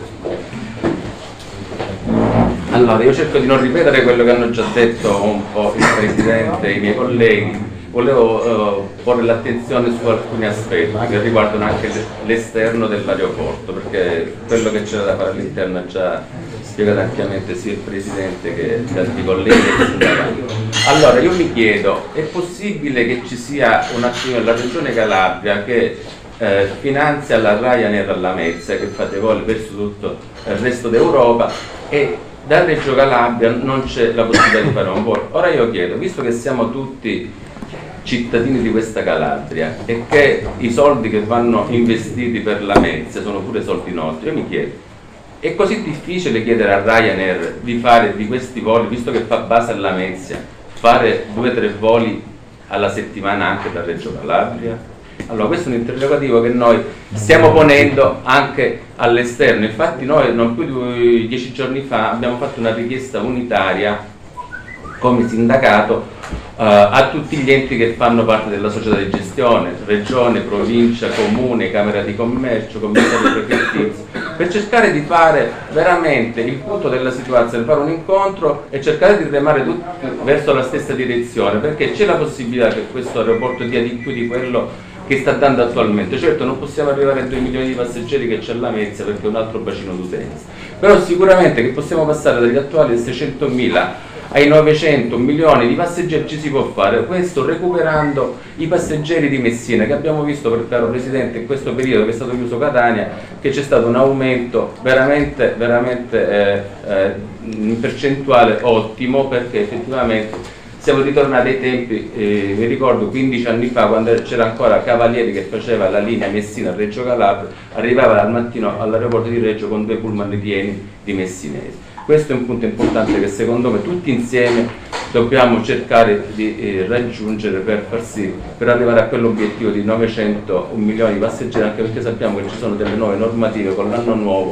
allora, io cerco di non ripetere quello che hanno già detto un po' il Presidente e i miei colleghi. Volevo uh, porre l'attenzione su alcuni aspetti che riguardano anche l'esterno dell'aeroporto, perché quello che c'era da fare all'interno ha già spiegato ampiamente sia il Presidente che gli altri colleghi e sindacati. Allora io mi chiedo, è possibile che ci sia un attimo la Regione Calabria che eh, finanzia la Ryanair alla Mezza, che fate voli verso tutto il resto d'Europa, e da Reggio Calabria non c'è la possibilità di fare un volo? Ora io chiedo, visto che siamo tutti cittadini di questa Calabria e che i soldi che vanno investiti per la Mezza sono pure soldi nostri, io mi chiedo, è così difficile chiedere a Ryanair di fare di questi voli, visto che fa base alla Mezza, fare due o tre voli alla settimana anche da Reggio Calabria? Allora questo è un interrogativo che noi stiamo ponendo anche all'esterno. Infatti noi non più di dieci giorni fa abbiamo fatto una richiesta unitaria come sindacato Uh, a tutti gli enti che fanno parte della società di gestione, regione, provincia, comune, camera di commercio, commissario prefettizio, per cercare di fare veramente il punto della situazione, fare un incontro e cercare di remare tutti verso la stessa direzione, perché c'è la possibilità che questo aeroporto dia di più di quello che sta dando attualmente. Certo non possiamo arrivare a due milioni di passeggeri che c'è la Mezza, perché è un altro bacino d'utenza, però sicuramente che possiamo passare dagli attuali seicentomila ai novecento milioni di passeggeri ci si può fare, questo recuperando i passeggeri di Messina, che abbiamo visto, per caro Presidente, in questo periodo che è stato chiuso Catania, che c'è stato un aumento veramente, veramente eh, eh, in percentuale ottimo, perché effettivamente siamo ritornati ai tempi, eh, mi ricordo quindici anni fa, quando c'era ancora Cavalieri che faceva la linea Messina-Reggio Calabria, arrivava al mattino all'aeroporto di Reggio con due pullman pieni di messinesi. Questo è un punto importante che secondo me tutti insieme dobbiamo cercare di eh, raggiungere per far sì, per arrivare a quell'obiettivo di novecento milioni di passeggeri, anche perché sappiamo che ci sono delle nuove normative con l'anno nuovo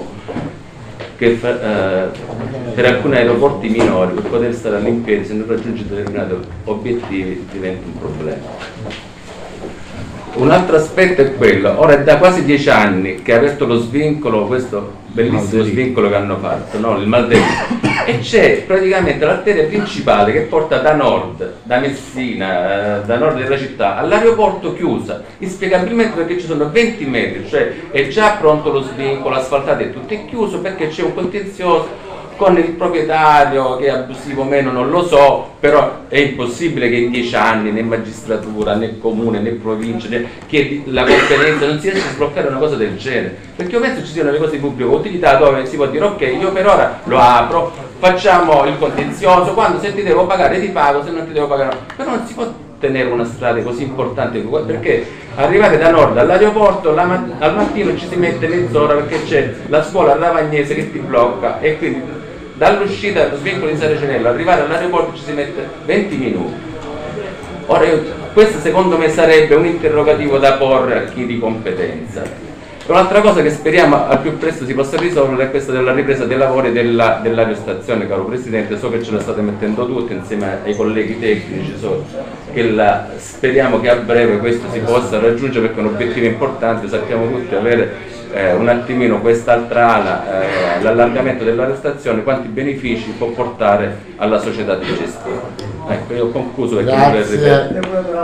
che eh, per alcuni aeroporti minori, per poter stare all'impiedi, se non raggiunge determinati obiettivi diventa un problema. Un altro aspetto è quello, ora è da quasi dieci anni che ha aperto lo svincolo, questo bellissimo svincolo che hanno fatto, no? Il Maldelì, e c'è praticamente l'arteria principale che porta da nord, da Messina, eh, da nord della città, all'aeroporto chiusa, inspiegabilmente perché ci sono venti metri, cioè è già pronto lo svincolo, asfaltato e tutto è chiuso perché c'è un contenzioso con il proprietario, che è abusivo o meno non lo so, però è impossibile che in dieci anni né magistratura, né comune, né provincia, né che la competenza non si riesca a sbloccare una cosa del genere, perché io penso ci siano le cose di pubblica utilità dove si può dire ok, io per ora lo apro, facciamo il contenzioso, quando se ti devo pagare ti pago, se non ti devo pagare no. Però non si può tenere una strada così importante, perché arrivare da nord all'aeroporto mat- al mattino ci si mette mezz'ora perché c'è la scuola Ravagnese che ti blocca, e quindi dall'uscita dello svincolo di Sarecenello arrivare all'aeroporto ci si mette venti minuti. Ora io, questo secondo me sarebbe un interrogativo da porre a chi di competenza. Un'altra cosa che speriamo al più presto si possa risolvere è questa della ripresa dei lavori della, dell'aerostazione, caro Presidente. So che ce la state mettendo tutti insieme ai colleghi tecnici, so che la, speriamo che a breve questo si possa raggiungere, perché è un obiettivo importante. Sappiamo tutti avere eh, un attimino quest'altra ala, eh, l'allargamento dell'area stazione, quanti benefici può portare alla società di gestione. Ecco, io ho concluso perché non vorrei ripetere.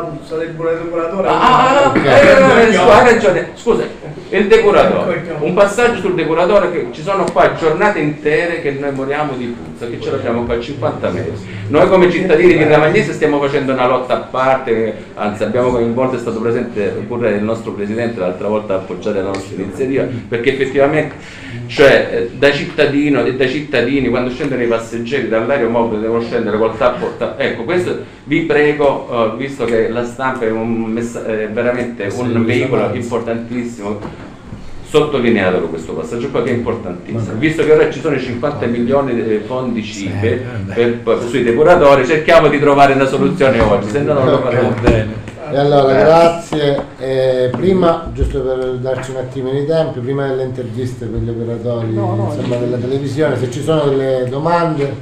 Ah, okay. eh, eh, hai ragione, scusa, il depuratore, un passaggio sul depuratore, che ci sono qua giornate intere che noi moriamo di puzza, che ce l'abbiamo qua a cinquanta metri. Noi come cittadini di Ramagnese stiamo facendo una lotta a parte, anzi abbiamo coinvolto, è stato presente pure il nostro presidente l'altra volta a appoggiare la nostra iniziativa, perché effettivamente, cioè da cittadino e da cittadini, quando scendono i passeggeri dall'aeromobile devono scendere col tappo, ecco, questo vi prego, uh, visto che la stampa è, un messa- è veramente un veicolo importantissimo, sottolineatelo questo passaggio qua che è importantissimo, visto che ora ci sono i cinquanta milioni di fondi C I P E per, per, sui depuratori, cerchiamo di trovare una soluzione oggi, se no non lo faremo bene. E allora grazie, eh, prima giusto per darci un attimino di tempo, prima delle interviste per gli operatori no, no, insomma, della televisione, se ci sono delle domande,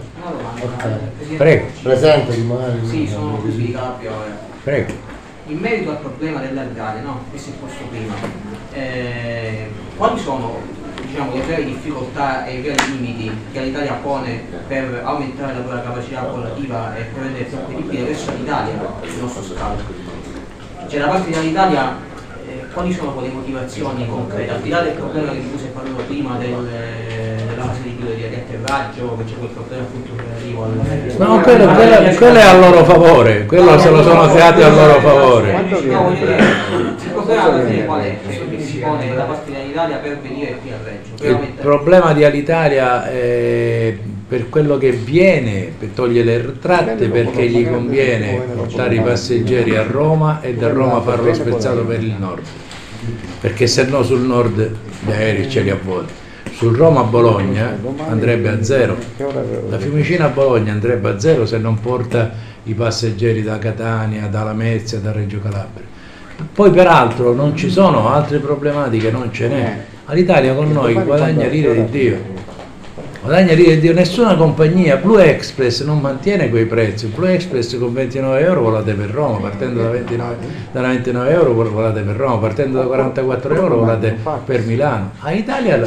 okay. Prego. Presente di magari. Sì, sono qui Capio. Prego. In merito al problema dell'allargare, no? Che si è posto prima, eh, quali sono, diciamo, le vere difficoltà e i veri limiti che l'Italia pone per aumentare la propria capacità lavorativa e per rendere più appetibile verso l'Italia sul nostro scalo? Cioè, da parte dell'Italia, eh, quali sono quelle motivazioni concrete? Al di là del problema di cui si è parlato prima del, della fase di, di, di atterraggio, che c'è quel problema appunto relativo al... No, quello, quello, quello è a loro favore, quello se lo sono creati a loro favore. No, voglio dire, il problema alla fine qual è? Che si pone da parte dell'Italia per venire qui a Reggio? Il problema di Alitalia è per quello che viene, per togliere le tratte, perché gli conviene portare i passeggeri a Roma e da Roma fare lo spezzato per il nord, perché se no sul nord gli aerei ce li ha vuoti. Sul Roma-Bologna andrebbe a zero, da Fiumicino a Bologna andrebbe a zero se non porta i passeggeri da Catania, da Lamezia, da Reggio Calabria. Poi peraltro non ci sono altre problematiche, non ce n'è. All'Italia con noi guadagna lire di Dio. Guadagna lire di Dio, nessuna compagnia. Blue Express non mantiene quei prezzi. Blue Express con ventinove euro volate per Roma, partendo da ventinove, da ventinove euro volate per Roma, partendo da quarantaquattro euro volate per Milano. All'Italia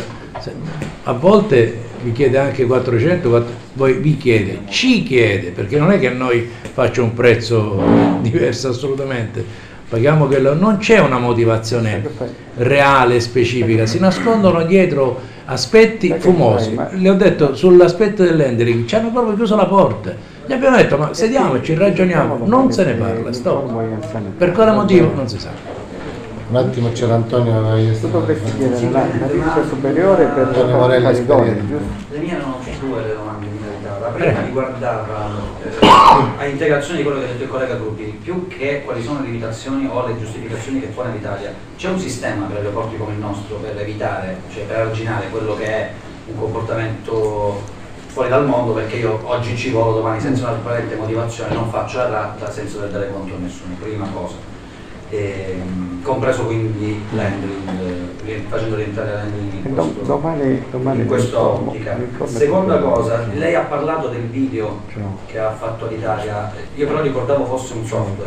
a volte vi chiede anche quattrocento, poi vi chiede, ci chiede, perché non è che noi facciamo un prezzo diverso assolutamente. Paghiamo quello, non c'è una motivazione reale, specifica, si nascondono dietro aspetti fumosi. Le ho detto sull'aspetto dell'handling, ci hanno proprio chiuso la porta. Gli abbiamo detto ma sediamoci, ragioniamo, non se ne parla, stop. Per quale motivo non si sa. Un attimo, c'era Antonio. Tu dovresti chiedere la notizia superiore per Calidoni, giusto? Le mie erano due le domande in verità. La prima riguardava eh, a integrazione di quello che ha detto il collega Gruppi, più che quali sono le limitazioni o le giustificazioni che pone l'Italia. C'è un sistema per aeroporti come il nostro per evitare, cioè per arginare quello che è un comportamento fuori dal mondo, perché io oggi ci volo, domani senza una trasparente motivazione non faccio la tratta senza dare conto a nessuno, prima cosa. E, compreso quindi l'handling, facendo rientrare l'handling in questo, domani, domani in questa ottica. Seconda cosa, lei ha parlato del video che ha fatto l'Italia, io però ricordavo fosse un software,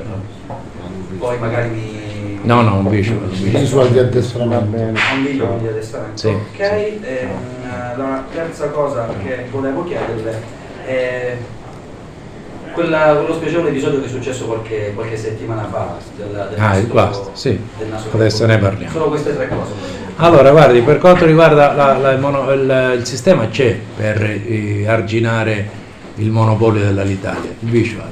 poi magari mi... No, no, un visual, un visual di addestramento. Un video di addestramento, sì, ok. sì. E, la terza cosa che volevo chiederle è Quella, quello speciale episodio che è successo qualche, qualche settimana fa del, del ah, il guasto, sì, del naso adesso ne parliamo. Solo queste tre cose. Allora, guardi, per quanto riguarda la, la, il, mono, il, il sistema c'è per eh, arginare il monopolio dell'Alitalia, il visual.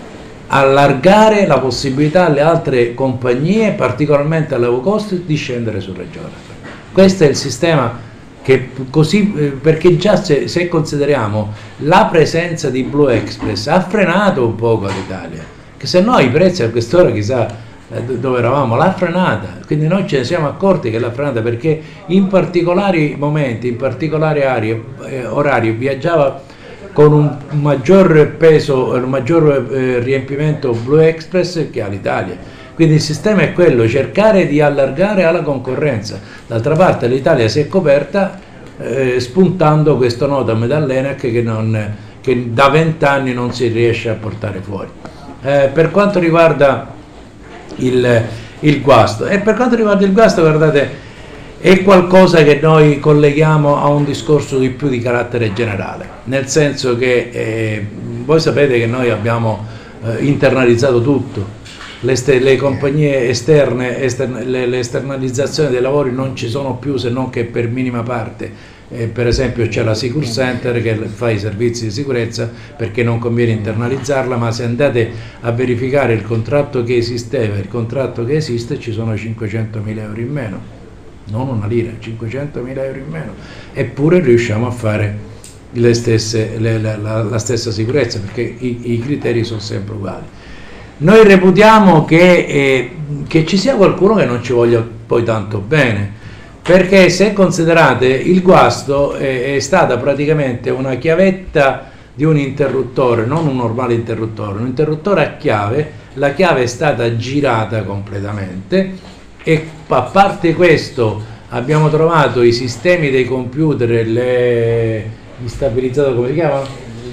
Allargare la possibilità alle altre compagnie, particolarmente alle low cost, di scendere su Regione. Questo è il sistema. Che così, perché già se, se consideriamo la presenza di Blue Express ha frenato un poco l'Italia, che se no i prezzi a quest'ora chissà dove eravamo, l'ha frenata, quindi noi ce ne siamo accorti che l'ha frenata, perché in particolari momenti, in particolari aree, eh, orari viaggiava con un maggior peso, un maggior eh, riempimento Blue Express che all'Italia. Quindi il sistema è quello, cercare di allargare alla concorrenza. D'altra parte l'Italia si è coperta eh, spuntando questo notam dall'ENAC che, non, che da vent'anni non si riesce a portare fuori. Eh, per quanto riguarda il, il guasto, e per quanto riguarda il guasto, guardate, è qualcosa che noi colleghiamo a un discorso di più di carattere generale, nel senso che eh, voi sapete che noi abbiamo eh, internalizzato tutto, le, le compagnie esterne, esterne le, le esternalizzazioni dei lavori non ci sono più se non che per minima parte. Eh, per esempio c'è la Secure Center che fa i servizi di sicurezza perché non conviene internalizzarla, ma se andate a verificare il contratto che esisteva, il contratto che esiste, ci sono cinquecentomila euro in meno, non una lira, cinquecentomila euro in meno, eppure riusciamo a fare le stesse, le, la, la, la stessa sicurezza perché i, i criteri sono sempre uguali. Noi reputiamo che, eh, che ci sia qualcuno che non ci voglia poi tanto bene, perché se considerate il guasto è, è stata praticamente una chiavetta di un interruttore, non un normale interruttore, un interruttore a chiave, la chiave è stata girata completamente e a parte questo abbiamo trovato i sistemi dei computer, le, gli stabilizzatori, come si chiamano?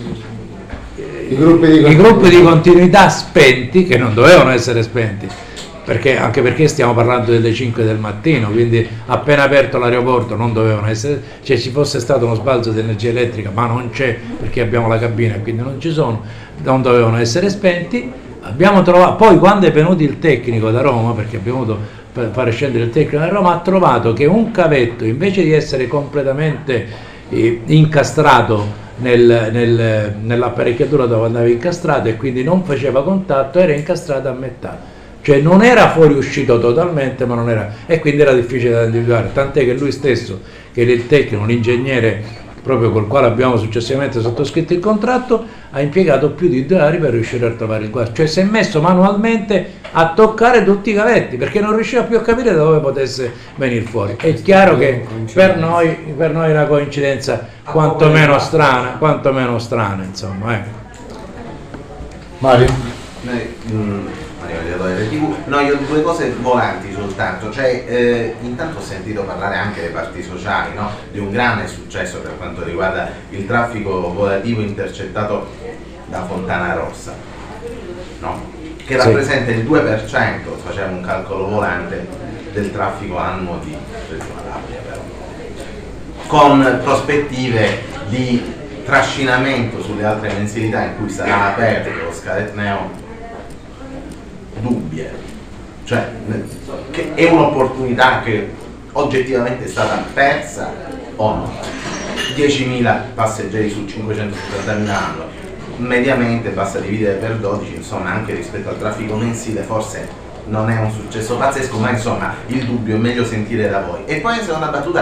I gruppi di, I gruppi di continuità spenti, che non dovevano essere spenti. Perché, anche perché stiamo parlando delle cinque del mattino, quindi appena aperto l'aeroporto non dovevano essere, cioè ci fosse stato uno sbalzo di energia elettrica, ma non c'è perché abbiamo la cabina e quindi non ci sono, non dovevano essere spenti. Abbiamo trovato, poi quando è venuto il tecnico da Roma, perché abbiamo dovuto fare scendere il tecnico da Roma, ha trovato che un cavetto invece di essere completamente eh, incastrato nel, nel, nell'apparecchiatura dove andava incastrato e quindi non faceva contatto, era incastrato a metà. Cioè non era fuoriuscito totalmente, ma non era, e quindi era difficile da individuare, tant'è che lui stesso, che è il tecnico, l'ingegnere proprio col quale abbiamo successivamente sottoscritto il contratto, ha impiegato più di due anni per riuscire a trovare il guasto, cioè si è messo manualmente a toccare tutti i cavetti perché non riusciva più a capire da dove potesse venire fuori. È chiaro che per noi, per noi è una coincidenza quantomeno strana, quantomeno strana, insomma. Eh. Mario? Mm. No, io due cose volanti soltanto, cioè eh, intanto ho sentito parlare anche dei parti sociali, no? Di un grande successo per quanto riguarda il traffico volativo intercettato da Fontana Rossa, no? Che rappresenta il due per cento, facciamo un calcolo volante, del traffico annuo di Reggio Calabria, però, con prospettive di trascinamento sulle altre mensilità in cui sarà aperto lo Scaletneo dubbie, cioè che è un'opportunità che oggettivamente è stata persa o no? diecimila passeggeri su cinquecentosettantamila anni, mediamente basta dividere per dodici, insomma anche rispetto al traffico mensile forse non è un successo pazzesco, ma insomma il dubbio è meglio sentire da voi. E poi in seconda battuta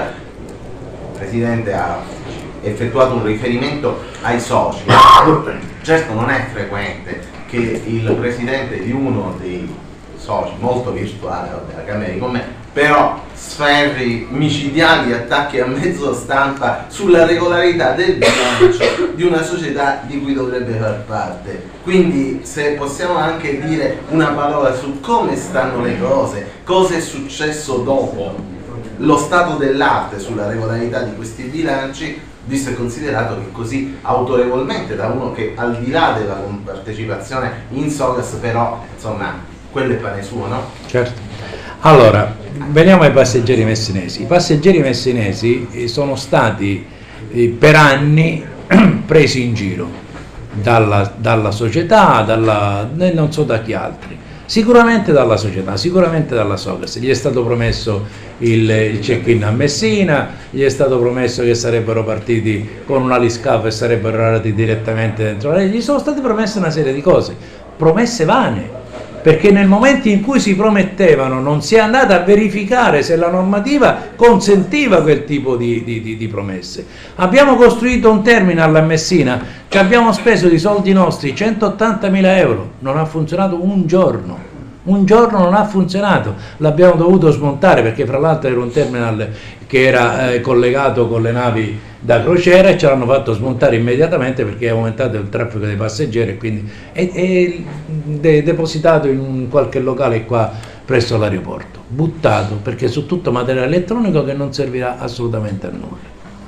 il Presidente ha effettuato un riferimento ai soci, certo non è frequente che il presidente di uno dei soci, molto virtuale, vabbè, la Camera di Commercio, però sferri micidiali attacchi a mezzo stampa sulla regolarità del bilancio di una società di cui dovrebbe far parte. Quindi se possiamo anche dire una parola su come stanno le cose, cosa è successo dopo, lo stato dell'arte sulla regolarità di questi bilanci, visto e considerato che così autorevolmente da uno che al di là della compartecipazione in Sogas, però insomma quello è pane suo, no? Certo. Allora, veniamo ai passeggeri messinesi. I passeggeri messinesi sono stati eh, per anni presi in giro dalla, dalla società, dalla, non so da chi altri. Sicuramente dalla società, sicuramente dalla Sogas. Gli è stato promesso il, il check-in a Messina, gli è stato promesso che sarebbero partiti con un aliscafo e sarebbero arrivati direttamente dentro la rete. Gli sono state promesse una serie di cose, promesse vane, perché nel momento in cui si promettevano non si è andata a verificare se la normativa consentiva quel tipo di, di, di, di promesse. Abbiamo costruito un terminal a Messina, ci abbiamo speso di soldi nostri centottantamila euro, non ha funzionato un giorno. Un giorno non ha funzionato, l'abbiamo dovuto smontare perché fra l'altro era un terminal che era eh, collegato con le navi da crociera e ce l'hanno fatto smontare immediatamente perché è aumentato il traffico dei passeggeri e quindi è, è de- depositato in un qualche locale qua presso l'aeroporto, buttato perché su tutto materiale elettronico che non servirà assolutamente a nulla.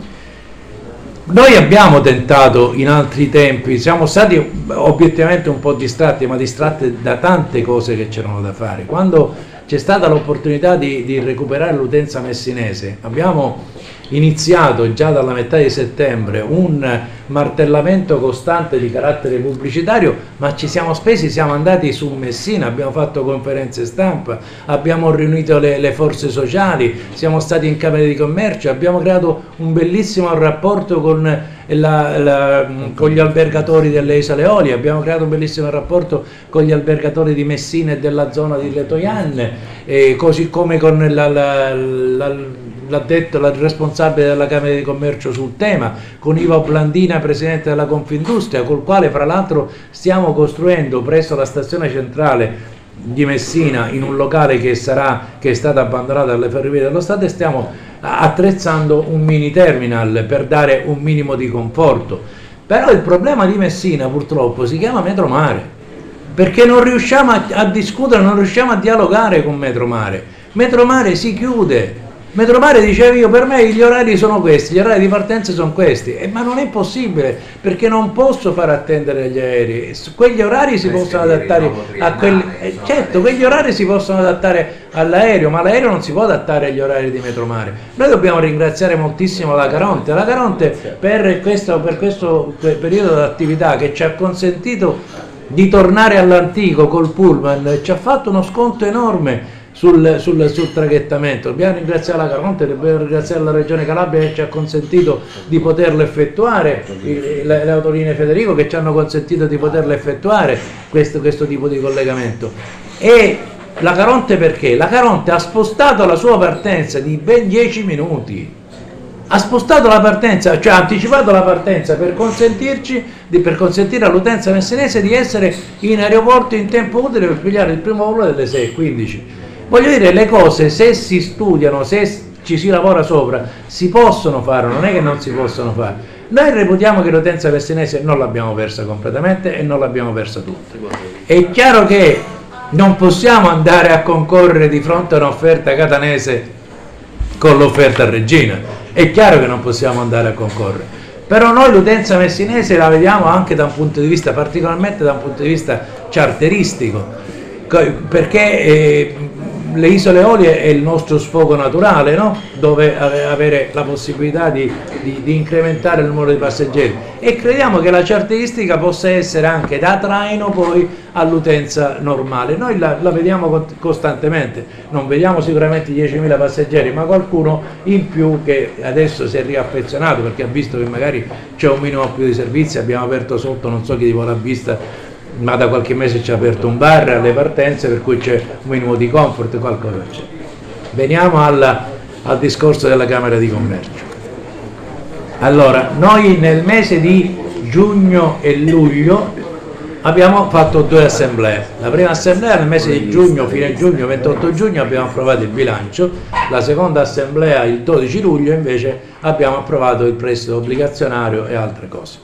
Noi abbiamo tentato in altri tempi, siamo stati obiettivamente un po' distratti, ma distratti da tante cose che c'erano da fare. Quando c'è c'è stata l'opportunità di, di recuperare l'utenza messinese. Abbiamo iniziato già dalla metà di settembre un martellamento costante di carattere pubblicitario, ma ci siamo spesi, siamo andati su Messina, abbiamo fatto conferenze stampa, abbiamo riunito le, le forze sociali, siamo stati in Camere di Commercio, abbiamo creato un bellissimo rapporto con, la, la, con gli albergatori delle Isole Eolie, abbiamo creato un bellissimo rapporto con gli albergatori di Messina e della zona di Letojanne, e così come con la, la, la l'ha detto il responsabile della Camera di Commercio sul tema, con Ivo Blandina, presidente della Confindustria, col quale fra l'altro stiamo costruendo presso la stazione centrale di Messina, in un locale che, sarà, che è stato abbandonato dalle Ferrovie dello Stato, e stiamo attrezzando un mini terminal per dare un minimo di conforto. Però il problema di Messina purtroppo si chiama Metromare, perché non riusciamo a, a discutere, non riusciamo a dialogare con Metromare. Metromare si chiude. Metromare diceva: io, per me gli orari sono questi, gli orari di partenza sono questi, eh, ma non è possibile, perché non posso far attendere gli aerei. Quegli orari si possono adattare a quelli, eh, certo, quegli orari si possono adattare all'aereo, ma l'aereo non si può adattare agli orari di Metromare. Noi dobbiamo ringraziare moltissimo la Caronte, la Caronte per questo, per questo periodo di attività che ci ha consentito di tornare all'antico col pullman, ci ha fatto uno sconto enorme Sul, sul, sul traghettamento. Dobbiamo ringraziare la Caronte, dobbiamo ringraziare la Regione Calabria che ci ha consentito di poterlo effettuare, le, le autolinee Federico che ci hanno consentito di poterlo effettuare questo, questo tipo di collegamento. E la Caronte perché? La Caronte ha spostato la sua partenza di ben dieci minuti, ha spostato la partenza, cioè ha anticipato la partenza per consentirci di, per consentire all'utenza messinese di essere in aeroporto in tempo utile per pigliare il primo volo delle sei e quindici. Voglio dire, le cose, se si studiano, se ci si lavora sopra, si possono fare, non è che non si possono fare. Noi reputiamo che l'utenza messinese non l'abbiamo persa completamente e non l'abbiamo persa tutta. È chiaro che non possiamo andare a concorrere di fronte a un'offerta catanese con l'offerta reggina, è chiaro che non possiamo andare a concorrere, però noi l'utenza messinese la vediamo anche da un punto di vista, particolarmente da un punto di vista charteristico, perché eh, le Isole Eolie è il nostro sfogo naturale, no? Dove avere la possibilità di, di, di incrementare il numero di passeggeri, e crediamo che la charteristica possa essere anche da traino poi all'utenza normale. Noi la, la vediamo costantemente, non vediamo sicuramente diecimila passeggeri, ma qualcuno in più che adesso si è riaffezionato perché ha visto che magari c'è un minimo più di servizi. Abbiamo aperto sotto, non so chi di voi l'ha vista, ma da qualche mese ci ha aperto un bar alle partenze, per cui c'è un minimo di comfort, qualcosa c'è. Veniamo alla, al discorso della Camera di Commercio. Allora, noi nel mese di giugno e luglio abbiamo fatto due assemblee. La prima assemblea nel mese di giugno, fine giugno, ventotto giugno, abbiamo approvato il bilancio. La seconda assemblea il dodici luglio invece abbiamo approvato il prestito obbligazionario e altre cose.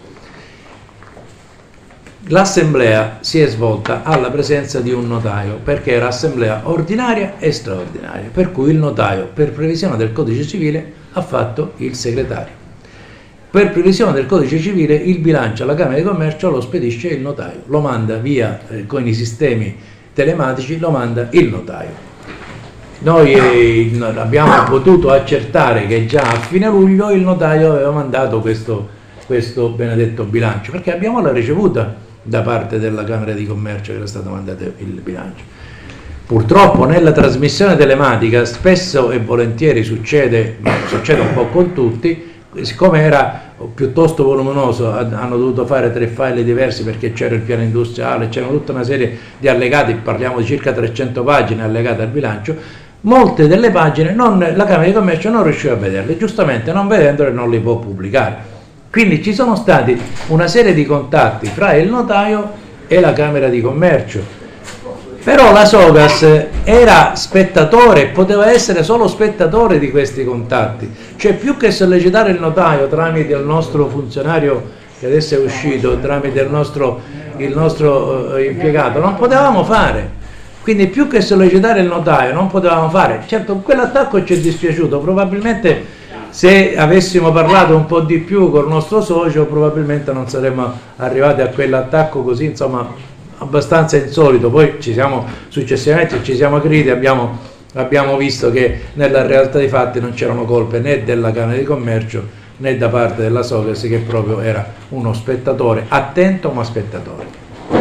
L'assemblea si è svolta alla presenza di un notaio, perché era assemblea ordinaria e straordinaria, per cui il notaio, per previsione del codice civile, ha fatto il segretario. Per previsione del codice civile il bilancio alla Camera di Commercio lo spedisce il notaio, lo manda via eh, con i sistemi telematici, lo manda il notaio. Noi eh, abbiamo potuto accertare che già a fine luglio il notaio aveva mandato questo, questo benedetto bilancio, perché abbiamo la ricevuta da parte della Camera di Commercio che era stato mandato il bilancio. Purtroppo nella trasmissione telematica spesso e volentieri succede, succede un po' con tutti, siccome era piuttosto voluminoso hanno dovuto fare tre file diversi perché c'era il piano industriale, c'era tutta una serie di allegati, parliamo di circa trecento pagine allegate al bilancio. Molte delle pagine non, la Camera di Commercio non riusciva a vederle, giustamente non vedendole non le può pubblicare. Quindi ci sono stati una serie di contatti fra il notaio e la Camera di Commercio, però la Sogas era spettatore, poteva essere solo spettatore di questi contatti, cioè più che sollecitare il notaio tramite il nostro funzionario che adesso è uscito, tramite il nostro, il nostro eh, impiegato, non potevamo fare. Quindi più che sollecitare il notaio non potevamo fare. Certo, quell'attacco ci è dispiaciuto, probabilmente se avessimo parlato un po' di più col nostro socio probabilmente non saremmo arrivati a quell'attacco così, insomma, abbastanza insolito, poi ci siamo successivamente ci siamo aggrediti, abbiamo, abbiamo visto che nella realtà dei fatti non c'erano colpe né della Camera di Commercio né da parte della Sogers, che proprio era uno spettatore, attento ma spettatore.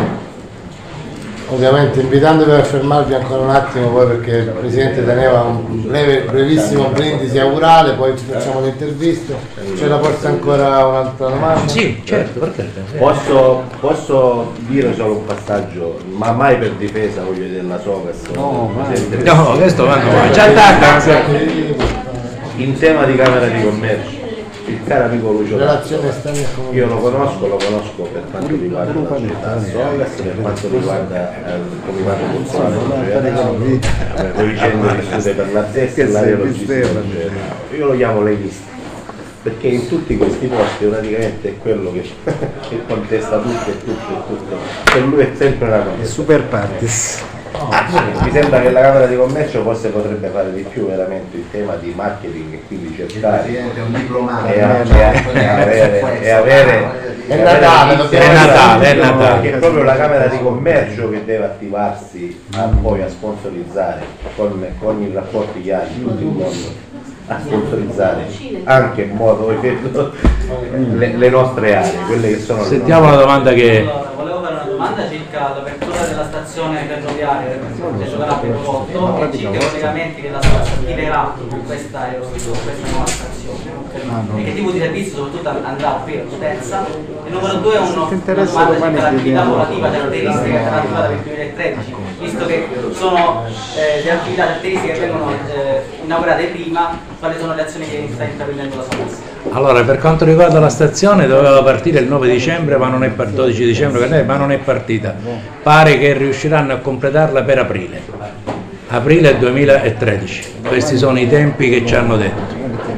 Ovviamente invitandovi a fermarvi ancora un attimo poi, perché il Presidente teneva un breve, brevissimo brindisi augurale, poi ci facciamo le interviste. C'era forse ancora un'altra domanda? Sì, certo, perché? Posso, posso dire solo un passaggio, ma mai per difesa, voglio dire, della Sogers? No, No, no, questo vanno mai, ci attacca. In tema di Camera di Commercio, il caro amico Lucio Relazioni esterne e Paolo, io lo conosco, lo conosco per quanto riguarda la società Sogers, per quanto riguarda il comitato culturale, le vicende vissute per la zesta e l'area logistica. Io lo chiamo leghista, perché in tutti questi posti praticamente è quello che, che contesta tutto e tutto e tutto, per lui è sempre una cosa. Super partis. Mi sembra che la Camera di Commercio forse potrebbe fare di più veramente il tema di marketing e quindi cercare è un diplomato e avere e avere È Natale, È Natale, è Natale. perché è proprio la Camera di Commercio che deve attivarsi a poi a sponsorizzare con, con i rapporti che ha in tutto il mondo, a sponsorizzare anche in modo ripeto, le, le nostre aree, quelle che sono le Sentiamo la nostre. domanda che... Allora, volevo fare una domanda circa l'apertura della stazione ferroviaria del Giovanni Prodotto e circa i collegamenti che la Sogers attiverà con questa, questa nuova stazione e che tipo di servizio soprattutto andrà a offrire all'utenza. E numero due è uno, una domanda circa l'attività lavorativa caratteristica che sarà attivata per il duemilatredici, visto che sono eh, le attività caratteristiche che vengono eh, inaugurate prima, quali sono le azioni che sta intraprendendo la Sogers? Allora, per quanto riguarda la stazione, doveva partire il nove dicembre, ma non è partita, dodici dicembre, ma non è partita. Pare che riusciranno a completarla per aprile, aprile duemilatredici. Questi sono i tempi che ci hanno detto.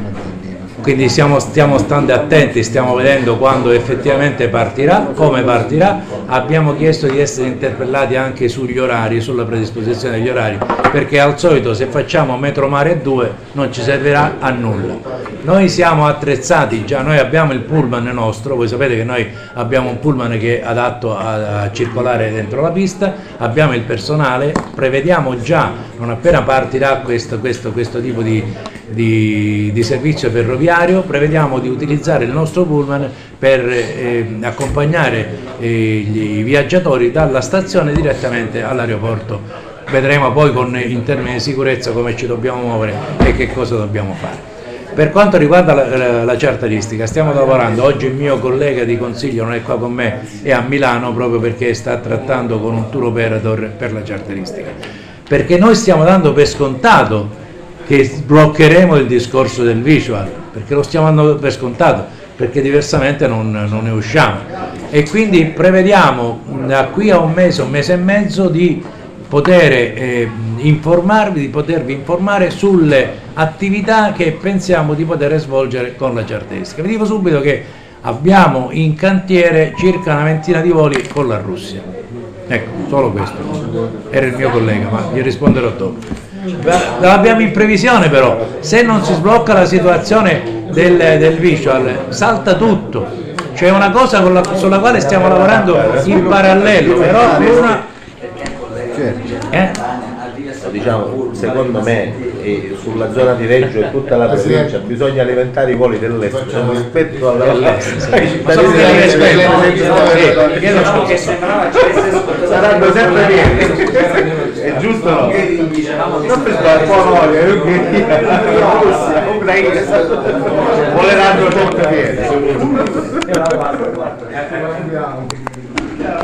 Quindi stiamo, stiamo stando attenti, stiamo vedendo quando effettivamente partirà, come partirà. Abbiamo chiesto di essere interpellati anche sugli orari, sulla predisposizione degli orari, perché al solito se facciamo metro mare due non ci servirà a nulla. Noi siamo attrezzati già, noi abbiamo il pullman nostro, voi sapete che noi abbiamo un pullman che è adatto a, a circolare dentro la pista, abbiamo il personale, prevediamo già, non appena partirà questo, questo, questo tipo di, di, di servizio ferroviario, prevediamo di utilizzare il nostro pullman per eh, accompagnare eh, i viaggiatori dalla stazione direttamente all'aeroporto. Vedremo poi con, in termini di sicurezza come ci dobbiamo muovere e che cosa dobbiamo fare. Per quanto riguarda la, la, la charteristica, stiamo lavorando, oggi il mio collega di consiglio non è qua con me, è a Milano proprio perché sta trattando con un tour operator per la charteristica, perché noi stiamo dando per scontato che sbloccheremo il discorso del visual, perché lo stiamo dando per scontato, perché diversamente non, non ne usciamo, e quindi prevediamo da qui a un mese, un mese e mezzo di poter eh, informarvi, di potervi informare sulle attività che pensiamo di poter svolgere con la charteristica. Vi dico subito che abbiamo in cantiere circa una ventina di voli con la Russia. Ecco, solo questo. Era il mio collega, ma gli risponderò dopo. L'abbiamo in previsione però, se non si sblocca la situazione del, del visual, salta tutto. C'è una cosa con la, sulla quale stiamo lavorando in parallelo, però una... Eh? Diciamo, secondo me eh, sulla zona di Reggio e tutta la provincia bisogna alimentare i voli dell'est rispetto alla ai cittadini dell'est. Saranno sempre pieni, è giusto no? Non per fare un po' noia, Russia, Ucraina voleranno sempre pieni.